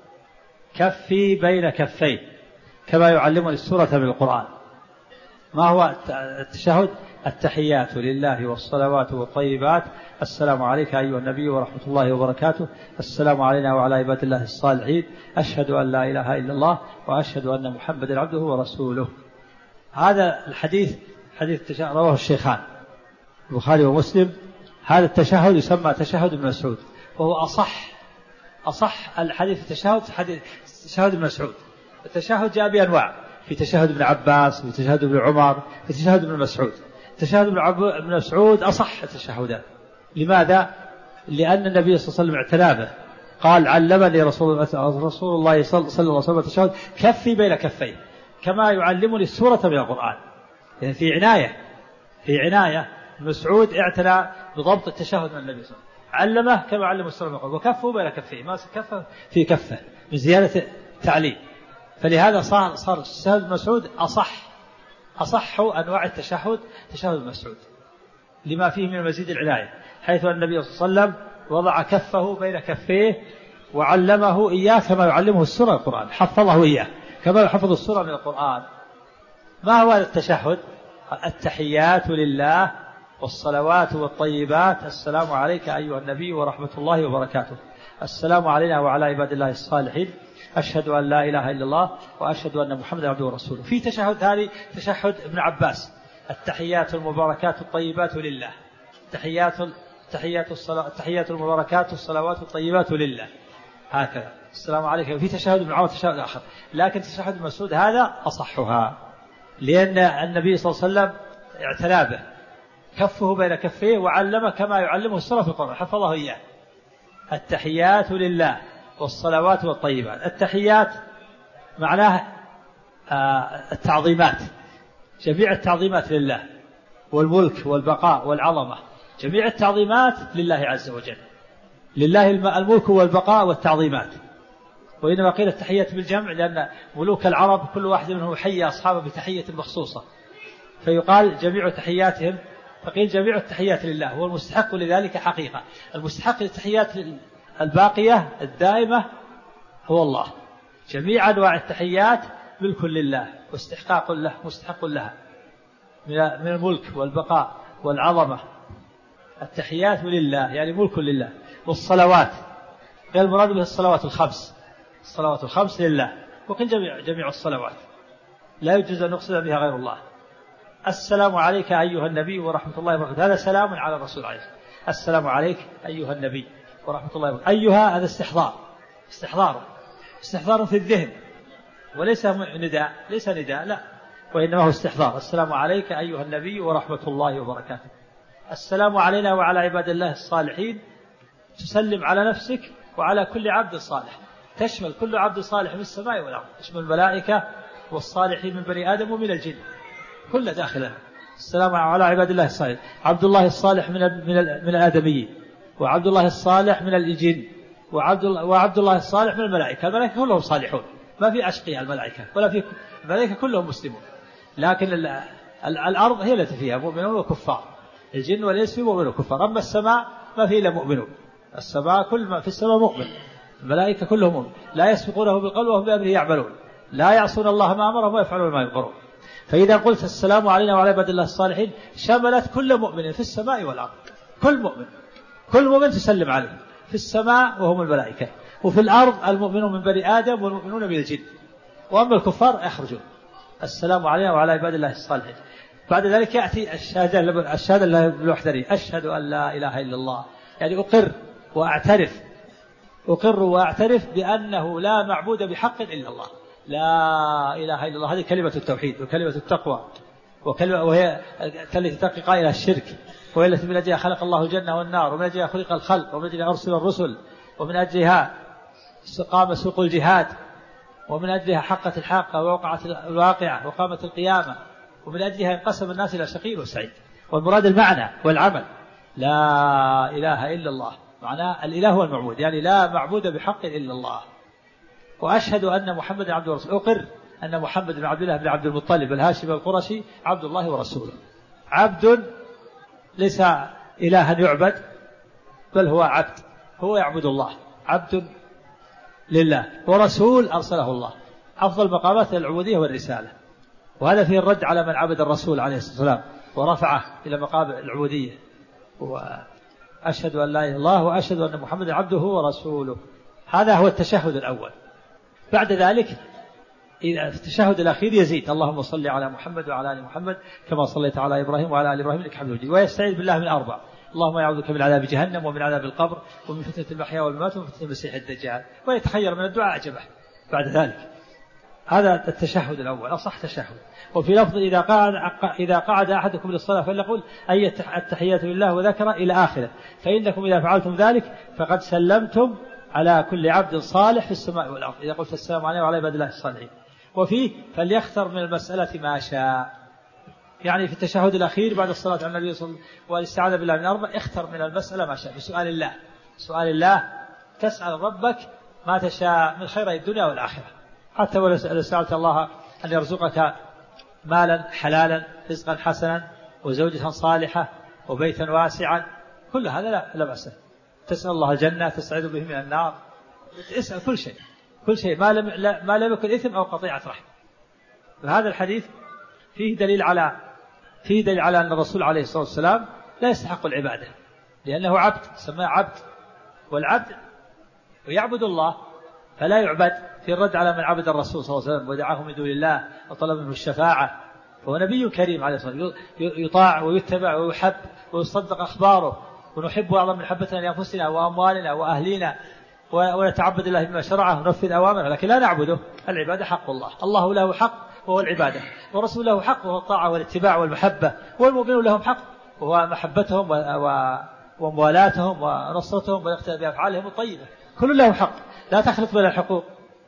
Speaker 1: كفي بين كفين كما يعلمني السورة من القرآن. ما هو التشهد؟ التحيات لله والصلوات والطيبات، السلام عليك أيها النبي ورحمة الله وبركاته، السلام علينا وعلى عباد الله الصالحين، أشهد أن لا إله إلا الله وأشهد أن محمدا عبده ورسوله. هذا الحديث حديث التشهد رواه الشيخان البخاري ومسلم. هذا التشهد يسمى تشهد ابن مسعود، وهو أصح أصح الحديث التشهد حديث تشهد ابن مسعود. التشهد جاء بأنواع، في تشهد ابن عباس، في تشهد ابن عمر، في تشهد ابن مسعود. تشهد ابن مسعود أصح التشهدات. لماذا؟ لأن النبي صلى الله عليه وسلم اعتنى به، قال علمني رسول, رسول الله صلى الله عليه وسلم التشهد كفي بين كفين كما يعلمني السورة من القرآن. يعني في عناية في عناية مسعود اعتنى بضبط التشهد من النبي صلى الله عليه وسلم، علمه كما علم السورة من القرآن، وكفه بين كفيه، ما كفه في كفه من زيادة تعليم. فلهذا صار صار التشهد ابن مسعود أصح أصح أنواع التشهد تشهد ابن مسعود، لما فيه من مزيد العناية، حيث النبي صلى الله عليه وسلم وضع كفه بين كفيه وعلمه إياه كما يعلمه السورة من القرآن، حفظه إياه كما يحفظ السورة من القرآن. ما هو التشهد؟ التحيات لله والصلوات والطيبات، السلام عليك أيها النبي ورحمة الله وبركاته، السلام علينا وعلى عباد الله الصالحين، أشهد أن لا إله إلا الله وأشهد أن محمدا عبده ورسوله. في تشهد ثاني تشهد ابن عباس، التحيات المباركات الطيبات لله، تحيات تحيات الصلاة تحيات المباركات الصلوات الطيبات لله، هكذا السلام عليكم. في تشهد ابن عمر تشهد آخر، لكن تشهد ابن مسعود هذا أصحها، لأن النبي صلى الله عليه وسلم اعتنى به، كفه بين كفيه وعلمه كما يعلمه السورة في القرآن، حفظه إياه. التحيات لله والصلوات والطيبات. التحيات معناه التعظيمات، جميع التعظيمات لله، والملك والبقاء والعظمة، جميع التعظيمات لله عز وجل، لله الملك والبقاء والتعظيمات. وإنما قيل التحيات بالجمع لأن ملوك العرب كل واحد منهم يحيي أصحابه بتحية مخصوصة، فيقال جميع تحياتهم، فقيل جميع التحيات لله، هو المستحق لذلك حقيقة. المستحق للتحيات الباقية الدائمة هو الله. جميع أنواع التحيات ملك لله واستحقاق له مستحق لها من الملك والبقاء والعظمة. التحيات لله يعني ملك لله. والصلوات غير المراد به الصلوات الخمس، الصلوات الخمس لله، وقل جميع جميع الصلوات لا يجوز أن نقصد بها غير الله. السلام عليك أيها النبي ورحمة الله وبركاته، هذا سلام على الرسول عليه الصلاة والسلام. السلام عليك أيها النبي ورحمة الله وبركاته، أيها هذا استحضار، استحضار استحضار في الذهن، وليس نداء، ليس نداء لا، وإنما هو استحضار. السلام عليك أيها النبي ورحمة الله وبركاته. السلام علينا وعلى عباد الله الصالحين، تسلم على نفسك وعلى كل عبد صالح، تشمل كل عبد صالح من السماء والأرض، تشمل الملائكة والصالحين من بني آدم ومن الجن، كل داخلها. السلام على عباد الله الصالحين، عبد الله الصالح من من من الآدميين، وعبد الله الصالح من الجن، وعبد الله وعبد الله الصالح من الملائكة. الملائكة كلهم صالحون، ما في أشقياء الملائكة، ولا في الملائكة كلهم مسلمون، لكن ال ال الأرض هي التي فيها مؤمنون وكفار، الجن والإنس مؤمنون وكفار. أما السماء ما فيه إلا مؤمنون، السماء كل ما في السماء مؤمن، الملائكة كلهم مؤمن، لا يسبقونه بالقول وهم بأمره يعملون، لا يعصون الله ما أمرهم ويفعلون ما يؤمرون. فإذا قلت السلام علينا وعلى عباد الله الصالحين شملت كل مؤمن في السماء والأرض، كل مؤمن، كل مؤمن تسلم عليه، في السماء وهم الملائكة، وفي الأرض المؤمنون من بني آدم والمؤمنون من الجن، وأما الكفار يخرجون. السلام علينا وعلى عباد الله الصالحين. بعد ذلك يأتي الشهادة الشهادة بالوحدانية، أشهد أن لا إله إلا الله، يعني أقر وأعترف، أقر وأعترف بأنه لا معبود بحق إلا الله، لا إله إلا الله. هذه كلمة التوحيد وكلمة التقوى، وكلمة وهي التي تقي قائلها الشرك، وهي التي من أجلها خلق الله الجنة والنار، ومن أجلها خلق الخلق، ومن أجلها أرسل الرسل، ومن أجلها قام سوق الجهاد، ومن أجلها حقت الحاقة ووقعت الواقعة وقامت القيامة، ومن أجلها انقسم الناس إلى شقي وسعيد. والمراد المعنى والعمل. لا إله إلا الله معناه الإله هو المعبود، يعني لا معبود بحق إلا الله. وأشهد أن محمد عبد ورسوله، أقر أن محمد بن عبد الله بن عبد المطلب الهاشمي القرشي عبد الله ورسوله، عبد ليس إلها يعبد بل هو عبد، هو يعبد الله، عبد لله، ورسول أرسله الله. أفضل مقامات العبودية والرسالة، وهذا فيه الرد على من عبد الرسول عليه الصلاة والسلام ورفعه إلى مقام العبودية. وأشهد أن لا إله إلا الله وأشهد أن محمد عبده ورسوله. هذا هو التشهد الأول. بعد ذلك إذا في التشهد الأخير يزيد: اللهم صل على محمد وعلى آل محمد كما صليت على إبراهيم وعلى آل إبراهيم إنك حميد مجيد. ويستعيذ بالله من أربع: اللهم يعوذ بك من عذاب جهنم ومن عذاب القبر ومن فتنة المحيا والممات ومن فتنة المسيح الدجال. ويتخير من الدعاء أعجبه بعد ذلك. هذا التشهد الأول أصح تشهد. وفي لفظ: إذا قعد إذا قعد أحدكم للصلاة فليقل أي التحيات لله وذكر إلى آخره، فإنكم إذا فعلتم ذلك فقد سلمتم على كل عبد صالح في السماء والأرض. إذا قلت السلام عليه وعلى عباد الله الصالحين. وفيه: فليختر من المسألة ما شاء، يعني في التشهد الأخير بعد الصلاة على النبي صلى الله عليه وسلم والاستعاذة بالله من أربع: اختر من المسألة ما شاء، بسؤال الله. سؤال الله تسأل ربك ما تشاء من خير الدنيا والآخرة، حتى ولو سألت الله أن يرزقك مالا حلالا، رزقا حسنا، وزوجة صالحة، وبيتا واسعا، كل هذا لا, لا بأس. تسأل الله الجنة، تستعيذ به من النار، اسأل كل شيء كل شيء ما لم ما لم يكن إثم أو قطيعة رحم. فهذا الحديث فيه دليل على فيه دليل على أن الرسول عليه الصلاة والسلام لا يستحق العبادة، لأنه عبد، سماه عبد، والعبد ويعبد الله فلا يعبد. في الرد على من عبد الرسول صلى الله عليه وسلم ودعاه من دون الله وطلب منه الشفاعة، فهو نبي كريم عليه الصلاة والسلام، يطاع ويتبع ويحب ويصدق أخباره، ونحب أعظم من حبتنا لأنفسنا وأموالنا وأهلنا، ونتعبد الله بما شرعه وننفذ أوامره، لكن لا نعبده. العبادة حق الله، الله له حق وهو العبادة، ورسول له حق وهو الطاعة والاتباع والمحبة، والمؤمنون لهم حق وهو محبتهم وموالاتهم ونصرتهم والاقتداء بأفعالهم الطيبة. كل له حق، لا تخلط بين الحقوق.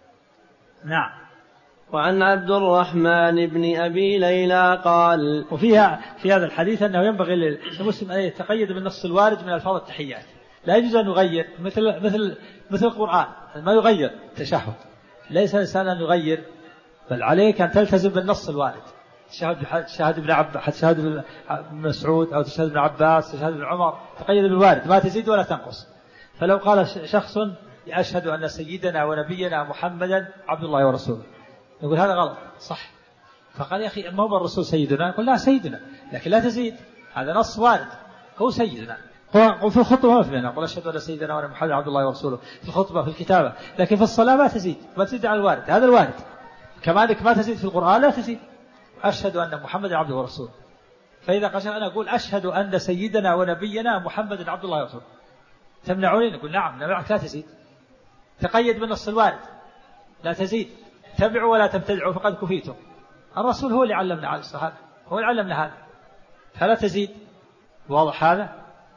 Speaker 1: نعم.
Speaker 2: وعن عبد الرحمن بن أبي ليلى قال:
Speaker 1: وفيها في هذا الحديث أنه ينبغي للمسلم أن يتقيد بالنص الوارد من ألفاظ التحيات، لا يجوز أن يغير مثل مثل مثل القرآن ما يغير التشهد، ليس الإنسان أن يغير، بل عليك أن تلتزم بالنص الوارد. تشهد تشهد ابن عباس، تشهد ابن مسعود، أو تشهد ابن عباس، تشهد ابن عمر، تقيد بالوارد، ما تزيد ولا تنقص. فلو قال شخص: أشهد أن سيدنا ونبينا محمدا عبد الله ورسوله، نقول هذا غلط، صح. فقال: يا أخي ما هو الرسول سيدنا؟ نقول: لا، سيدنا، لكن لا تزيد، هذا نص وارد، هو سيدنا. وفي الخطبة ما في بيننا، قل أشهد أن سيدنا ونبينا عبد الله ورسوله، في الخطبة في الكتابة، لكن في الصلاة ما تزيد، ما تزيد على الوارد، هذا الوارد. كذلك ما تزيد في القرآن، لا تزيد. أشهد أن محمدا عبده ورسوله. فإذا قال أنا أقول: أشهد أن سيدنا ونبينا محمدا عبد الله ورسوله، تمنعوني؟ نقول: نعم نمنعك، لا تزيد، تقيد بالنص الوارد، لا تزيد. تبعوا ولا تبتدعوا فقد كفيتم. الرسول هو اللي علمنا على الصحابة، هو اللي علمنا هذا، فلا تزيد. واضح هذا؟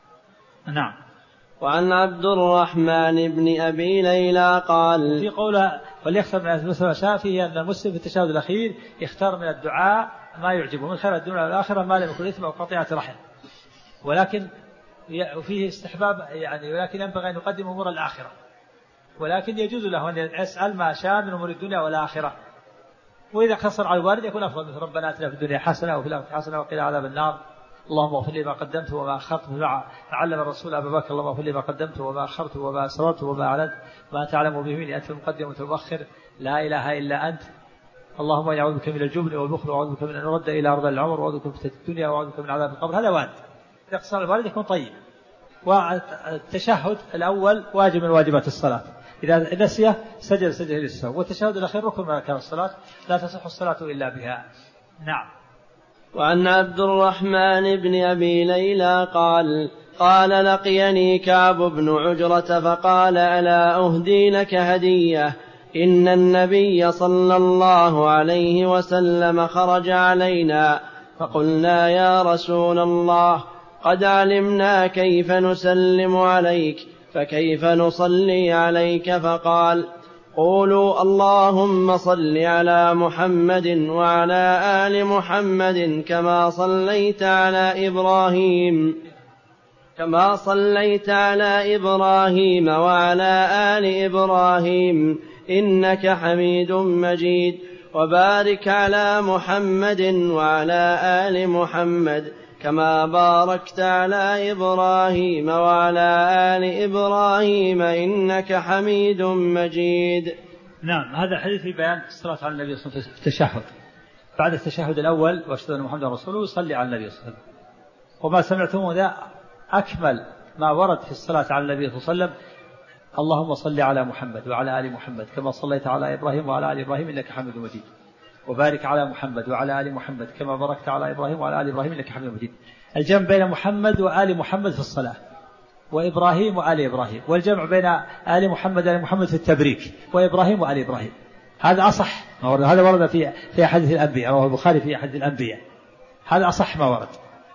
Speaker 1: نعم.
Speaker 2: وعن عبد الرحمن بن أبي ليلى قال:
Speaker 1: في قوله: فليختار من المسلم ما شاء، فيه أن المسلم في التشهد الأخير يختار من الدعاء ما يعجبه من خير الدنيا والآخرة ما لم يكن إثم أو قطيعة رحم. ولكن وفيه استحباب، يعني ولكن ينبغي أن يقدم أمور الآخرة، ولكن يجوز له أن يسأل ما شاء من أمور الدنيا والآخرة. وإذا اقتصر على الوارد يكون أفضل، مثل: ربنا آتنا في الدنيا حسنة وفي الآخرة حسنة وقنا عذاب النار، اللهم اغفر لي ما قدمت وما أخرت. فعلم الرسول أبا بكر: اللهم اغفر لي ما قدمت وما أخرت وما أسررت وما أعلنت، ما تعلم به مني، أنت المقدم والمؤخر، لا إله إلا أنت. اللهم إني أعوذ بك من الجبن والبخل، وأعوذ بك من أن أرد إلى أرض العمر، وأعوذ بك من فتنة الدنيا، وأعوذ بك من عذاب القبر. هذا وارد، إذا اقتصر الوارد يكون طيب. والتشهد الأول واجب من واجبات الصلاة، إذا نسيه سجد سجد للسهو. والتشهد الأخير ركن من أركان الصلاة، لا تصح الصلاة إلا بها. نعم.
Speaker 2: وعن عبد الرحمن بن أبي ليلى قال: قال: لقيني كعب بن عجرة فقال: ألا أهدي لك هدية؟ إن النبي صلى الله عليه وسلم خرج علينا، فقلنا: يا رسول الله، قد علمنا كيف نسلم عليك، فكيف نصلي عليك؟ فقال: قولوا اللهم صل على محمد وعلى آل محمد كما صليت على إبراهيم كما صليت على إبراهيم وعلى آل إبراهيم إنك حميد مجيد وبارك على محمد وعلى آل محمد كما باركت على إبراهيم وعلى آل إبراهيم إنك حميد مجيد.
Speaker 1: نعم، هذا حديث في بيان الصلاة على النبي صلى الله عليه وسلم في التشهد. بعد التشهد الأول وأشهد أن محمدا رسول الله يصلي على النبي صلى الله عليه وسلم. وما سمعتموه ذا أكمل ما ورد في الصلاة على النبي صلى الله عليه وسلم. اللهم صل على محمد وعلى آل محمد كما صليت على إبراهيم وعلى آل إبراهيم إنك حميد مجيد وبارك على محمد وعلى آل محمد كما باركت على إبراهيم وعلى آل إبراهيم إنك حميد مجيد. الجمع بين محمد وآل محمد في الصلاة، وإبراهيم وآل إبراهيم، والجمع بين آل محمد وآل محمد في التبريك، وإبراهيم وآل إبراهيم. هذا أصح ما ورد، هذا ورد في في أحاديث الأنبياء، رواه البخاري في أحاديث الأنبياء، هذا أصح ما ورد.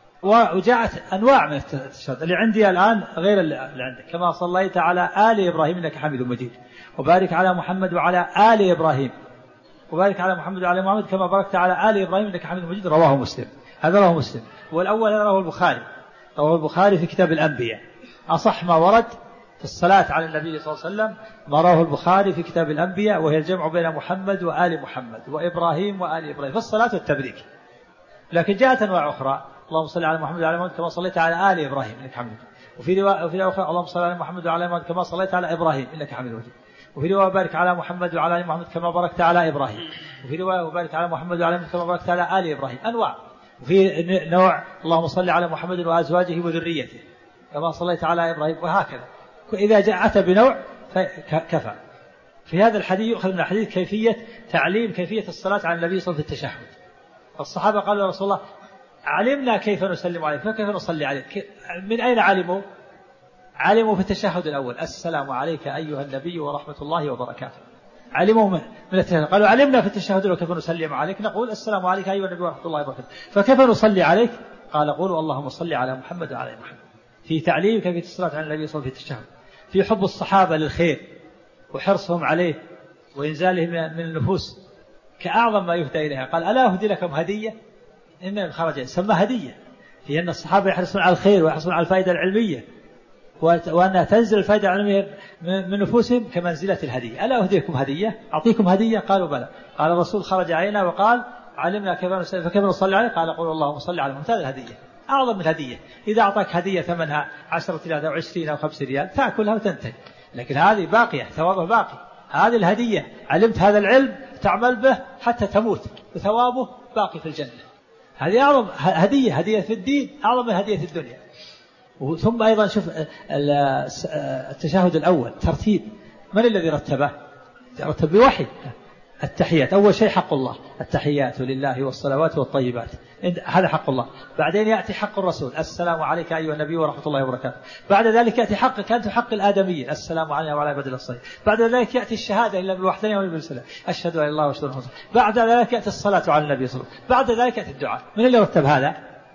Speaker 1: وجاءت أنواع من التشهد اللي عندي الآن غير اللي عندك. كما صليت على آل إبراهيم إنك حميد مجيد وبارك على محمد وعلى آل إبراهيم وبارك على محمد وعلى محمد كما باركت على آل إبراهيم إنك حميد مجيد. رواه مسلم، هذا رواه مسلم. والأول هذا رواه البخاري، رواه البخاري في كتاب الأنبياء. أصح ما ورد في الصلاة على النبي صلى الله عليه وسلم ما رواه البخاري في كتاب الأنبياء، وهي الجمع بين محمد وآل محمد وإبراهيم وآل إبراهيم في الصلاة والتبريك. لكن جاءت أنواع أخرى، اللهم صل على محمد وعلى محمد كما صليت على آل إبراهيم إنك حميد مجيد. وفي رواية وفي أخرى اللهم صل على محمد وعلى محمد كما صليت على إبراهيم إنك حميد مجيد. وفي رواية بارك على محمد وعلى آل محمد كما باركت على إبراهيم. وفي رواية وبارك على محمد وعلى محمد كما باركت على آل إبراهيم. أنواع. وفي نوع اللهم صل على محمد وأزواجه وذريته كما صليت على إبراهيم، وهكذا. إذا جاءت بنوع كفى. في هذا الحديث يؤخذ من الحديث كيفية تعليم كيفية الصلاة على النبي صلى الله عليه وسلم في التشهد. الصحابة قالوا يا رسول الله علمنا كيف نسلم عليك فكيف نصلي عليك. من أين علموا؟ علموا في التشهد الأول السلام عليك أيها النبي ورحمة الله وبركاته. علموا من التشهد، قالوا علمنا في التشهد الأول كيف نسلم عليك، نقول السلام عليك أيها النبي ورحمة الله وبركاته. فكيف نصلي عليك؟ قال قولوا اللهم صل على محمد وعلى آل محمد. في تعليم كيفية الصلاة على النبي صلى الله عليه وسلم في التشهد، في حب الصحابة للخير وحرصهم عليه وإنزالهم من النفوس كأعظم ما يهدى إليها. قال ألا أهدي لكم هدية؟ إن الخرج سمى هدية، في أن الصحابة يحرصون على الخير ويحرصون على الفائدة العلمية، وأنها تنزل الفائدة العلمية من نفوسهم كمنزلة الهدية. ألا أهديكم هدية؟ أعطيكم هدية؟ قالوا بلى. قال الرسول خرج علينا وقال علمنا كيف نصلي فكيف نصلي عليه؟ قال قول اللهم صل على محمد. هذه الهدية أعظم من الهدية. إذا أعطاك هدية ثمنها عشرة ريال أو عشرين أو خمس ريال تأكلها وتنتهي، لكن هذه باقية، ثوابه باقي. هذه الهدية علمت هذا العلم تعمل به حتى تموت وثوابه باقي في الجنة. هذه أعظم هدية، هدية في الدين أعظم من هدية الدنيا. ثم أيضا شوف التشهد الأول ترتيب، من الذي رتبه؟ رتب بوحي. التحيات أول شيء حق الله، التحيات لله والصلوات والطيبات، هذا حق الله. بعدين يأتي حق الرسول السلام عليك أيها النبي ورحمة الله وبركاته. بعد ذلك يأتي حقك أنت حق الآدميين السلام علينا وعلى عباد الله الصالحين. بعد ذلك يأتي الشهادة إلا بالوحدين وبالسلام أشهد أن لا إله إلا الله وأشهد أن محمدا رسول الله. بعد ذلك يأتي الصلاة على النبي صلى الله عليه وسلم. بعد ذلك يأتي الدعاء. من اللي رتب هذا؟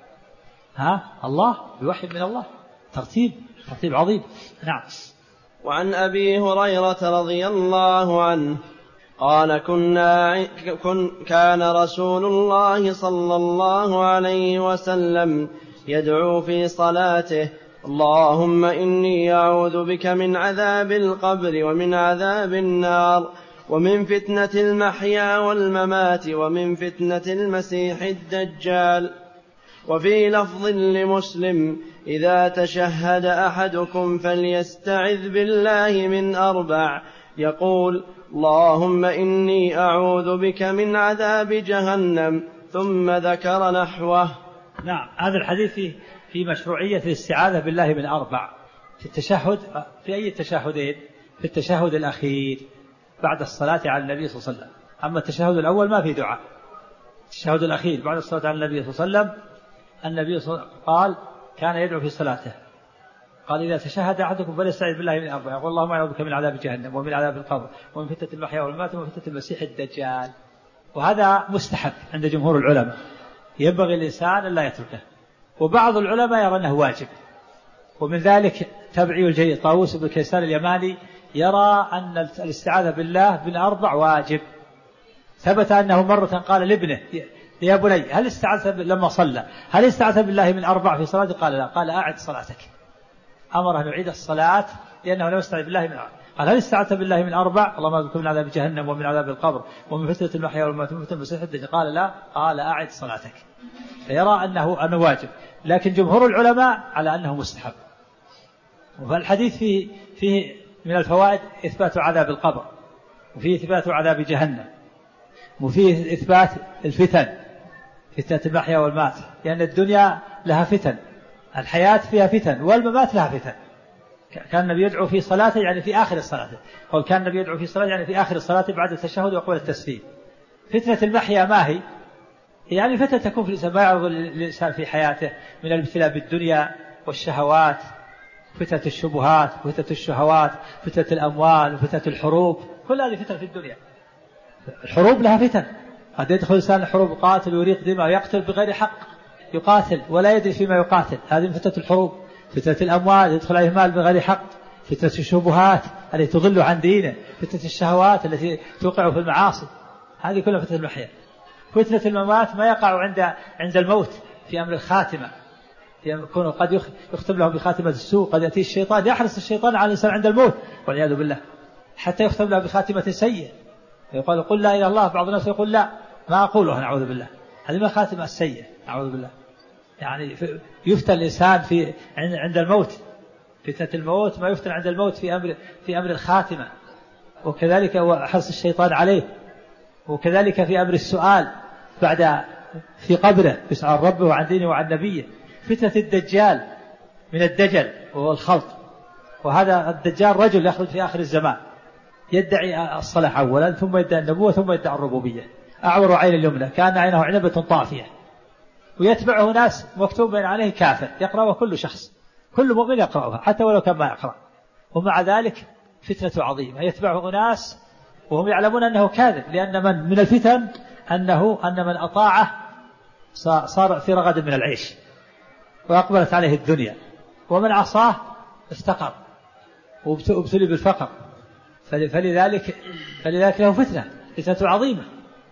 Speaker 1: ها الله، بوحي من الله، ترتيب ترتيب عظيم. نعم.
Speaker 2: وعن أبي هريرة رضي الله عنه قال كنا كن كان رسول الله صلى الله عليه وسلم يدعو في صلاته اللهم إني أعوذ بك من عذاب القبر ومن عذاب النار ومن فتنة المحيا والممات ومن فتنة المسيح الدجال. وفي لفظ لمسلم إذا تشهد أحدكم فليستعذ بالله من أربع، يقول اللهم إني أعوذ بك من عذاب جهنم، ثم ذكر نحوه.
Speaker 1: نعم، هذا الحديث فيه في مشروعية الاستعاذة بالله من أربع في التشهد. في أي التشهدين؟ في التشهد الأخير بعد الصلاة على النبي صلى الله عليه وسلم. أما التشهد الأول ما في دعاء. التشهد الأخير بعد الصلاة على النبي صلى الله عليه وسلم النبي صلى الله عليه وسلم قال كان يدعو في صلاته، قال إذا تشهد أحدكم فليستعذ بالله من أربع، يقول اللهم أعوذ بك من عذاب جهنم ومن عذاب القبر ومن فتنة المحيا والممات ومن فتنة المسيح الدجال. وهذا مستحب عند جمهور العلماء، ينبغي الإنسان أن لا يتركه. وبعض العلماء يرى أنه واجب، ومن ذلك تبعي الجيد طاووس بن كيسان اليماني يرى أن الاستعاذة بالله من أربع واجب. ثبت أنه مرة قال لابنه يا بني هل استعاذت لما صلى هل استعاذت بالله من أربع في صلاته؟ قال لا. قال أعد صلاتك، أمره أن يعيد الصلاة لأنه لم يستعذ بالله من أربع. قال هل استعاذت بالله من أربع؟ اللهم أعوذ بك من عذاب جهنم ومن عذاب القبر ومن فتنة المحيا والممات ومن فتنة المسيح الدجال. قال لا. قال أعد صلاتك. فيرى أنه أنه واجب، لكن جمهور العلماء على أنه مستحب. والحديث فيه فيه من الفوائد إثبات عذاب القبر، وفيه إثبات عذاب جهنم، وفيه إثبات الفتن، فتنة المحيا والممات، لأن الدنيا لها فتن، الحياة فيها فتن والممات لها فتن. كان النبي يدعو في صلاته يعني في آخر الصلاة، قال كان النبي يدعو في صلاته يعني في آخر الصلاة بعد التشهد وقبل التسليم. فتنة المحيا ما هي؟ يعني فتنة تكون في الإنسان ما يعرض الإنسان في حياته من الابتلاء بالدنيا والشهوات، فتنة الشبهات، فتنة الشهوات، فتنة الأموال، فتنة الحروب، كل هذه فتن في الدنيا. الحروب لها فتن، قد يدخل الإنسان الحروب يقاتل ويريق دماء ويقتل بغير حق، يقاتل ولا يدري فيما يقاتل، هذه من فتنة الحروب. فتنة الأموال يدخل عليه مال بغير حق، فتنة الشبهات التي تضل عن دينه، فتنة الشهوات التي توقع في المعاصي، هذه كلها فتنة المحيا. فتنة الممات ما يقع عند عند الموت في أمر الخاتمة، يكون قد يختم له بخاتمة السوء، قد يأتي الشيطان يحرص الشيطان على الإنسان عند الموت والعياذ بالله حتى يختم له بخاتمة سيئة، يقول قل لا إله إلا الله، بعض الناس يقول لا ما أقولها نعوذ بالله، هذه ما خاتمة السيئة نعوذ بالله. يعني يفتن الإنسان في عند الموت، فتنة الموت ما يفتن عند الموت في أمر في أمر الخاتمة، وكذلك حرص الشيطان عليه، وكذلك في أمر السؤال بعد في قبره يسأل ربه وعن دينه وعن نبيه. فتنة الدجال من الدجل وهو الخلط، وهذا الدجال رجل يخرج في آخر الزمان يدعي الصلاح أولا ثم يدعي النبوة ثم يدعي الربوبية، أعور عين اليمنى كان عينه عنبة طافية، ويتبعه ناس مكتوب بين عليه كافر يقرأه كل شخص، كل مؤمن يقرأها حتى ولو كان ما يقرأ، ومع ذلك فتنة عظيمة يتبعه ناس وهم يعلمون أنه كاذب، لأن من من الفتن أنه أن من أطاعه صار في رغد من العيش وأقبلت عليه الدنيا، ومن عصاه افتقر وابتلي بالفقر، فلذلك فلذلك له فتنة فتنة عظيمة.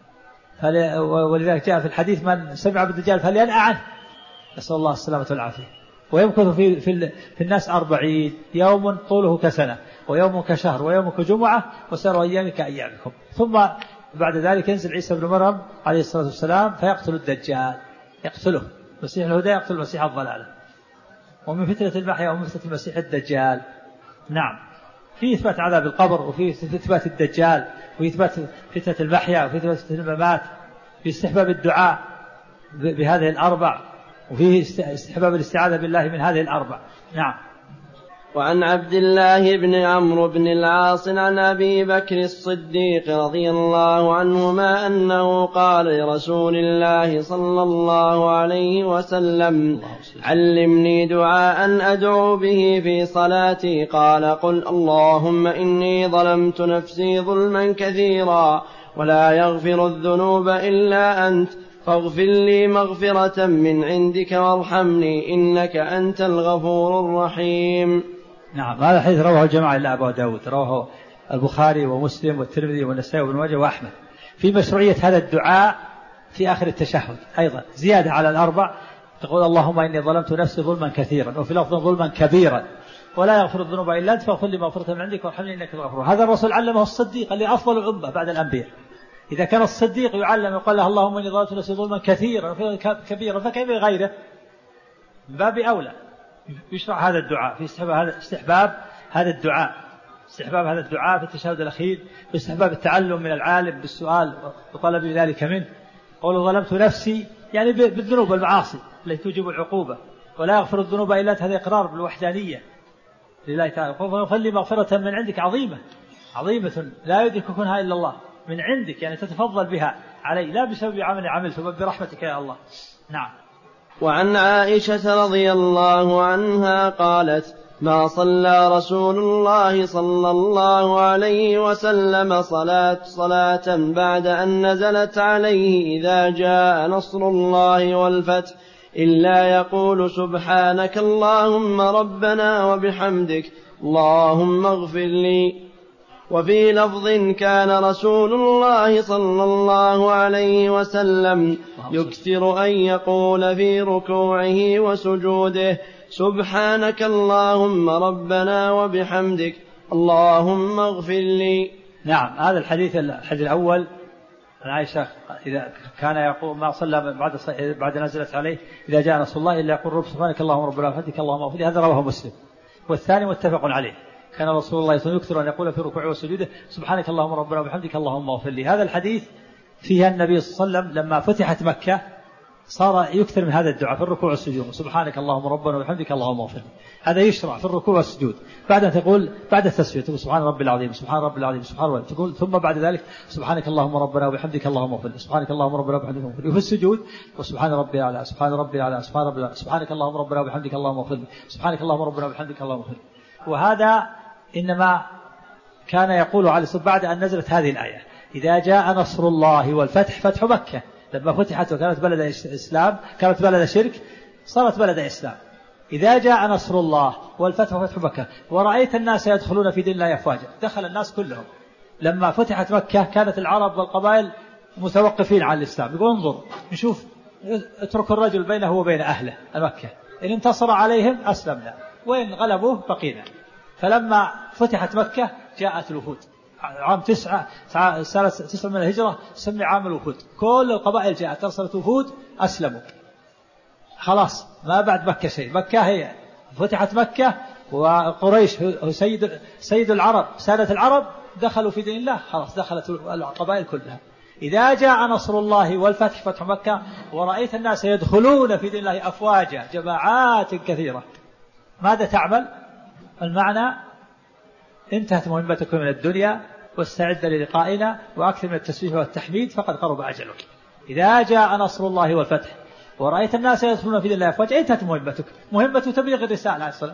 Speaker 1: ولذلك جاء في الحديث من سمع بالدجال فلينأ عنه، نسأل الله السلامة والعافية. ويمكث في في, في الناس أربعين يوم طوله كسنة ويوم كشهر ويوم كجمعة وسائر أيام كأيامكم، ثم بعد ذلك ينزل عيسى بن مريم عليه الصلاة والسلام فيقتل الدجال، يقتله مسيح الهدى، يقتل مسيح الضلالة. ومن فتنة المحيا ومن فتنة المسيح الدجال نعم في إثبات عذاب القبر، وفي إثبات الدجال، وفي إثبات فتنة المحيا، وفي إثبات فتنة الممات، في استحباب الدعاء بهذه الأربع، وفي استحباب الاستعاذة بالله من هذه الأربع. نعم.
Speaker 2: وعن عبد الله بن عمرو بن العاص عن أبي بكر الصديق رضي الله عنهما أنه قال لرسول الله صلى الله عليه وسلم علمني دعاء أدعو به في صلاتي، قال قل اللهم إني ظلمت نفسي ظلما كثيرا ولا يغفر الذنوب إلا أنت فاغفر لي مغفرة من عندك وارحمني إنك أنت الغفور الرحيم.
Speaker 1: نعم. هذا الحديث رواه الجماعة إلا أبو داود، رواه البخاري ومسلم والترمذي والنسائي وابن ماجه وأحمد، في مشروعية هذا الدعاء في آخر التشهد أيضا زيادة على الأربع، تقول اللهم إني ظلمت نفسي ظلما كثيرا، وفي لفظ ظلما كبيرا ولا يغفر الذنوب إلا أنت فاغفر لي مغفرة من عندك وارحمني إنك الغفور. هذا الرسول علمه الصديق اللي أفضل الأمة بعد الأنبياء، إذا كان الصديق يعلم يقول له اللهم إني ظلمت نفسي ظلما كثيرا كبيرا فكيف غيره؟ من باب أولى يشرع هذا الدعاء في استحباب هذا استحباب هذا الدعاء استحباب هذا الدعاء في التشهد الأخير، واستحباب التعلم من العالم بالسؤال وطلب ذلك منه. قوله ظلمت نفسي يعني بالذنوب والمعاصي التي توجب العقوبة، ولا يغفر الذنوب إلا أنت، هذا إقرار بالوحدانية لله تعالى. فلي مغفرة من عندك عظيمة عظيمة لا يدرك كنها إلا الله، من عندك يعني تتفضل بها علي لا بسبب عمل عملته بل برحمتك يا الله. نعم.
Speaker 2: وعن عائشة رضي الله عنها قالت ما صلى رسول الله صلى الله عليه وسلم صلاة صلاة بعد أن نزلت عليه إذا جاء نصر الله والفتح إلا يقول سبحانك اللهم ربنا وبحمدك اللهم اغفر لي وفي لفظ كان رسول الله صلى الله عليه وسلم يكثر أن يقول في ركوعه وسجوده سبحانك اللهم ربنا وبحمدك اللهم اغفر لي.
Speaker 1: نعم، هذا الحديث الحديث الأول عن عائشة إذا كان يقول ما صلى بعد بعد نزلت عليه إذا جاء رسول الله إلا يقول رب سبحانك اللهم ربنا وبحمدك اللهم اغفر لي، هذا رواه مسلم. والثاني متفق عليه، كان رسول الله يكثر أن يقول في ركوعه وسجوده سبحانك اللهم ربنا وبحمدك اللهم اغفر لي. هذا الحديث فيها النبي صلى الله عليه وسلم لما فتحت مكة صار يكثر من هذا الدعاء في الركوع والسجود سبحانك اللهم ربنا وبحمدك اللهم اغفر لي. هذا يشرع في الركوع والسجود بعد أن تقول بعد التسبيح تقول سبحان ربي العظيم سبحان ربي العظيم سبحان ربي تقول ثم بعد ذلك سبحانك اللهم ربنا وبحمدك اللهم اغفر لي سبحانك اللهم ربنا وبحمدك اللهم اغفر لي. وفي السجود وسبحان ربي الاعلى سبحان ربي الاعلى سبحان ربي الاعلى سبحانك اللهم ربنا وبحمدك اللهم اغفر لي سبحانك اللهم ربنا وبحمدك اللهم اغفر لي. وهذا إنما كان يقول عليه الصلاة بعد أن نزلت هذه الآية إذا جاء نصر الله والفتح، فتح مكة لما فتحت وكانت بلد إسلام كانت بلد شرك صارت بلد إسلام. إذا جاء نصر الله والفتح وفتح مكة ورأيت الناس يدخلون في دين الله أفواجا، دخل الناس كلهم. لما فتحت مكة كانت العرب والقبائل متوقفين على الإسلام، يقول انظر نشوف اترك الرجل بينه وبين أهله مكة، إن انتصر عليهم أسلمنا وإن غلبوه بقينا. فلما فتحت مكة جاءت الوفود عام تسعة سنة تسعة من الهجرة سمي عام الوفود، كل القبائل جاءت أرسلت وفود أسلموا. خلاص ما بعد مكة شيء، مكة هي فتحت مكة وقريش هو سيد سيد العرب سادة العرب دخلوا في دين الله، خلاص دخلت القبائل كلها. إذا جاء نصر الله والفتح فتح مكة ورأيت الناس يدخلون في دين الله أفواجا جماعات كثيرة، ماذا تعمل؟ المعنى انتهت مهمتك من الدنيا واستعد للقائنا وأكثر من التسبيح والتحميد فقد قرب أجلك. إذا جاء نصر الله والفتح ورأيت الناس يدخلون في دين الله أفواجا انتهت مهمتك، مهمته تبليغ الرسالة عليه الصلاة،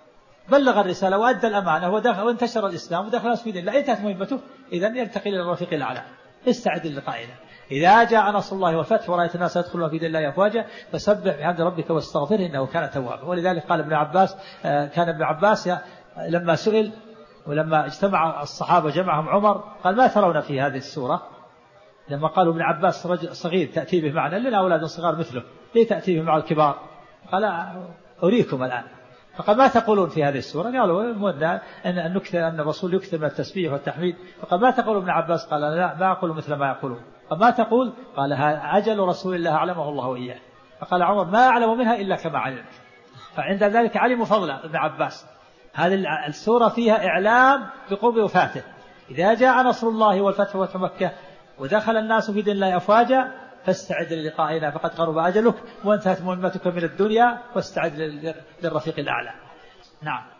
Speaker 1: بلغ الرسالة وأدى الأمانة وانتشر الإسلام ودخل الناس في دين الله، انتهت مهمته، إذن يرتقي إلى الرفيق الأعلى، استعد للقائنا. إذا جاء نصر الله والفتح ورأيت الناس يدخلون في دين الله أفواجا فسبح بحمد ربك واستغفره إنه كان توابا. ولذلك قال ابن عباس كان ابن عباس لما سئل ولما اجتمع الصحابة جمعهم عمر قال ما ترون في هذه السورة؟ لما قالوا ابن عباس رجل صغير تأتي به معنا لنا أولاد صغار مثله ليه تأتي به مع الكبار؟ قال أريكم الآن. فقال ما تقولون في هذه السورة؟ قالوا أن نكثر أن الرسول يكثر من التسبيح والتحميد. فقال ما تقول ابن عباس؟ قال لا ما أقول مثل ما يقولون. فما تقول؟ قال أجل رسول الله أعلمه الله وإياه. فقال عمر ما أعلم منها إلا كما علمت. فعند ذلك علموا فضل ابن عباس. هذه السورة فيها إعلام بقرب وفاته. إذا جاء نصر الله والفتح وفتح مكة ودخل الناس في دين الله أفواجا فاستعد للقائنا فقد قرب أجلك وانتهت مهمتك من الدنيا واستعد للرفيق الأعلى. نعم.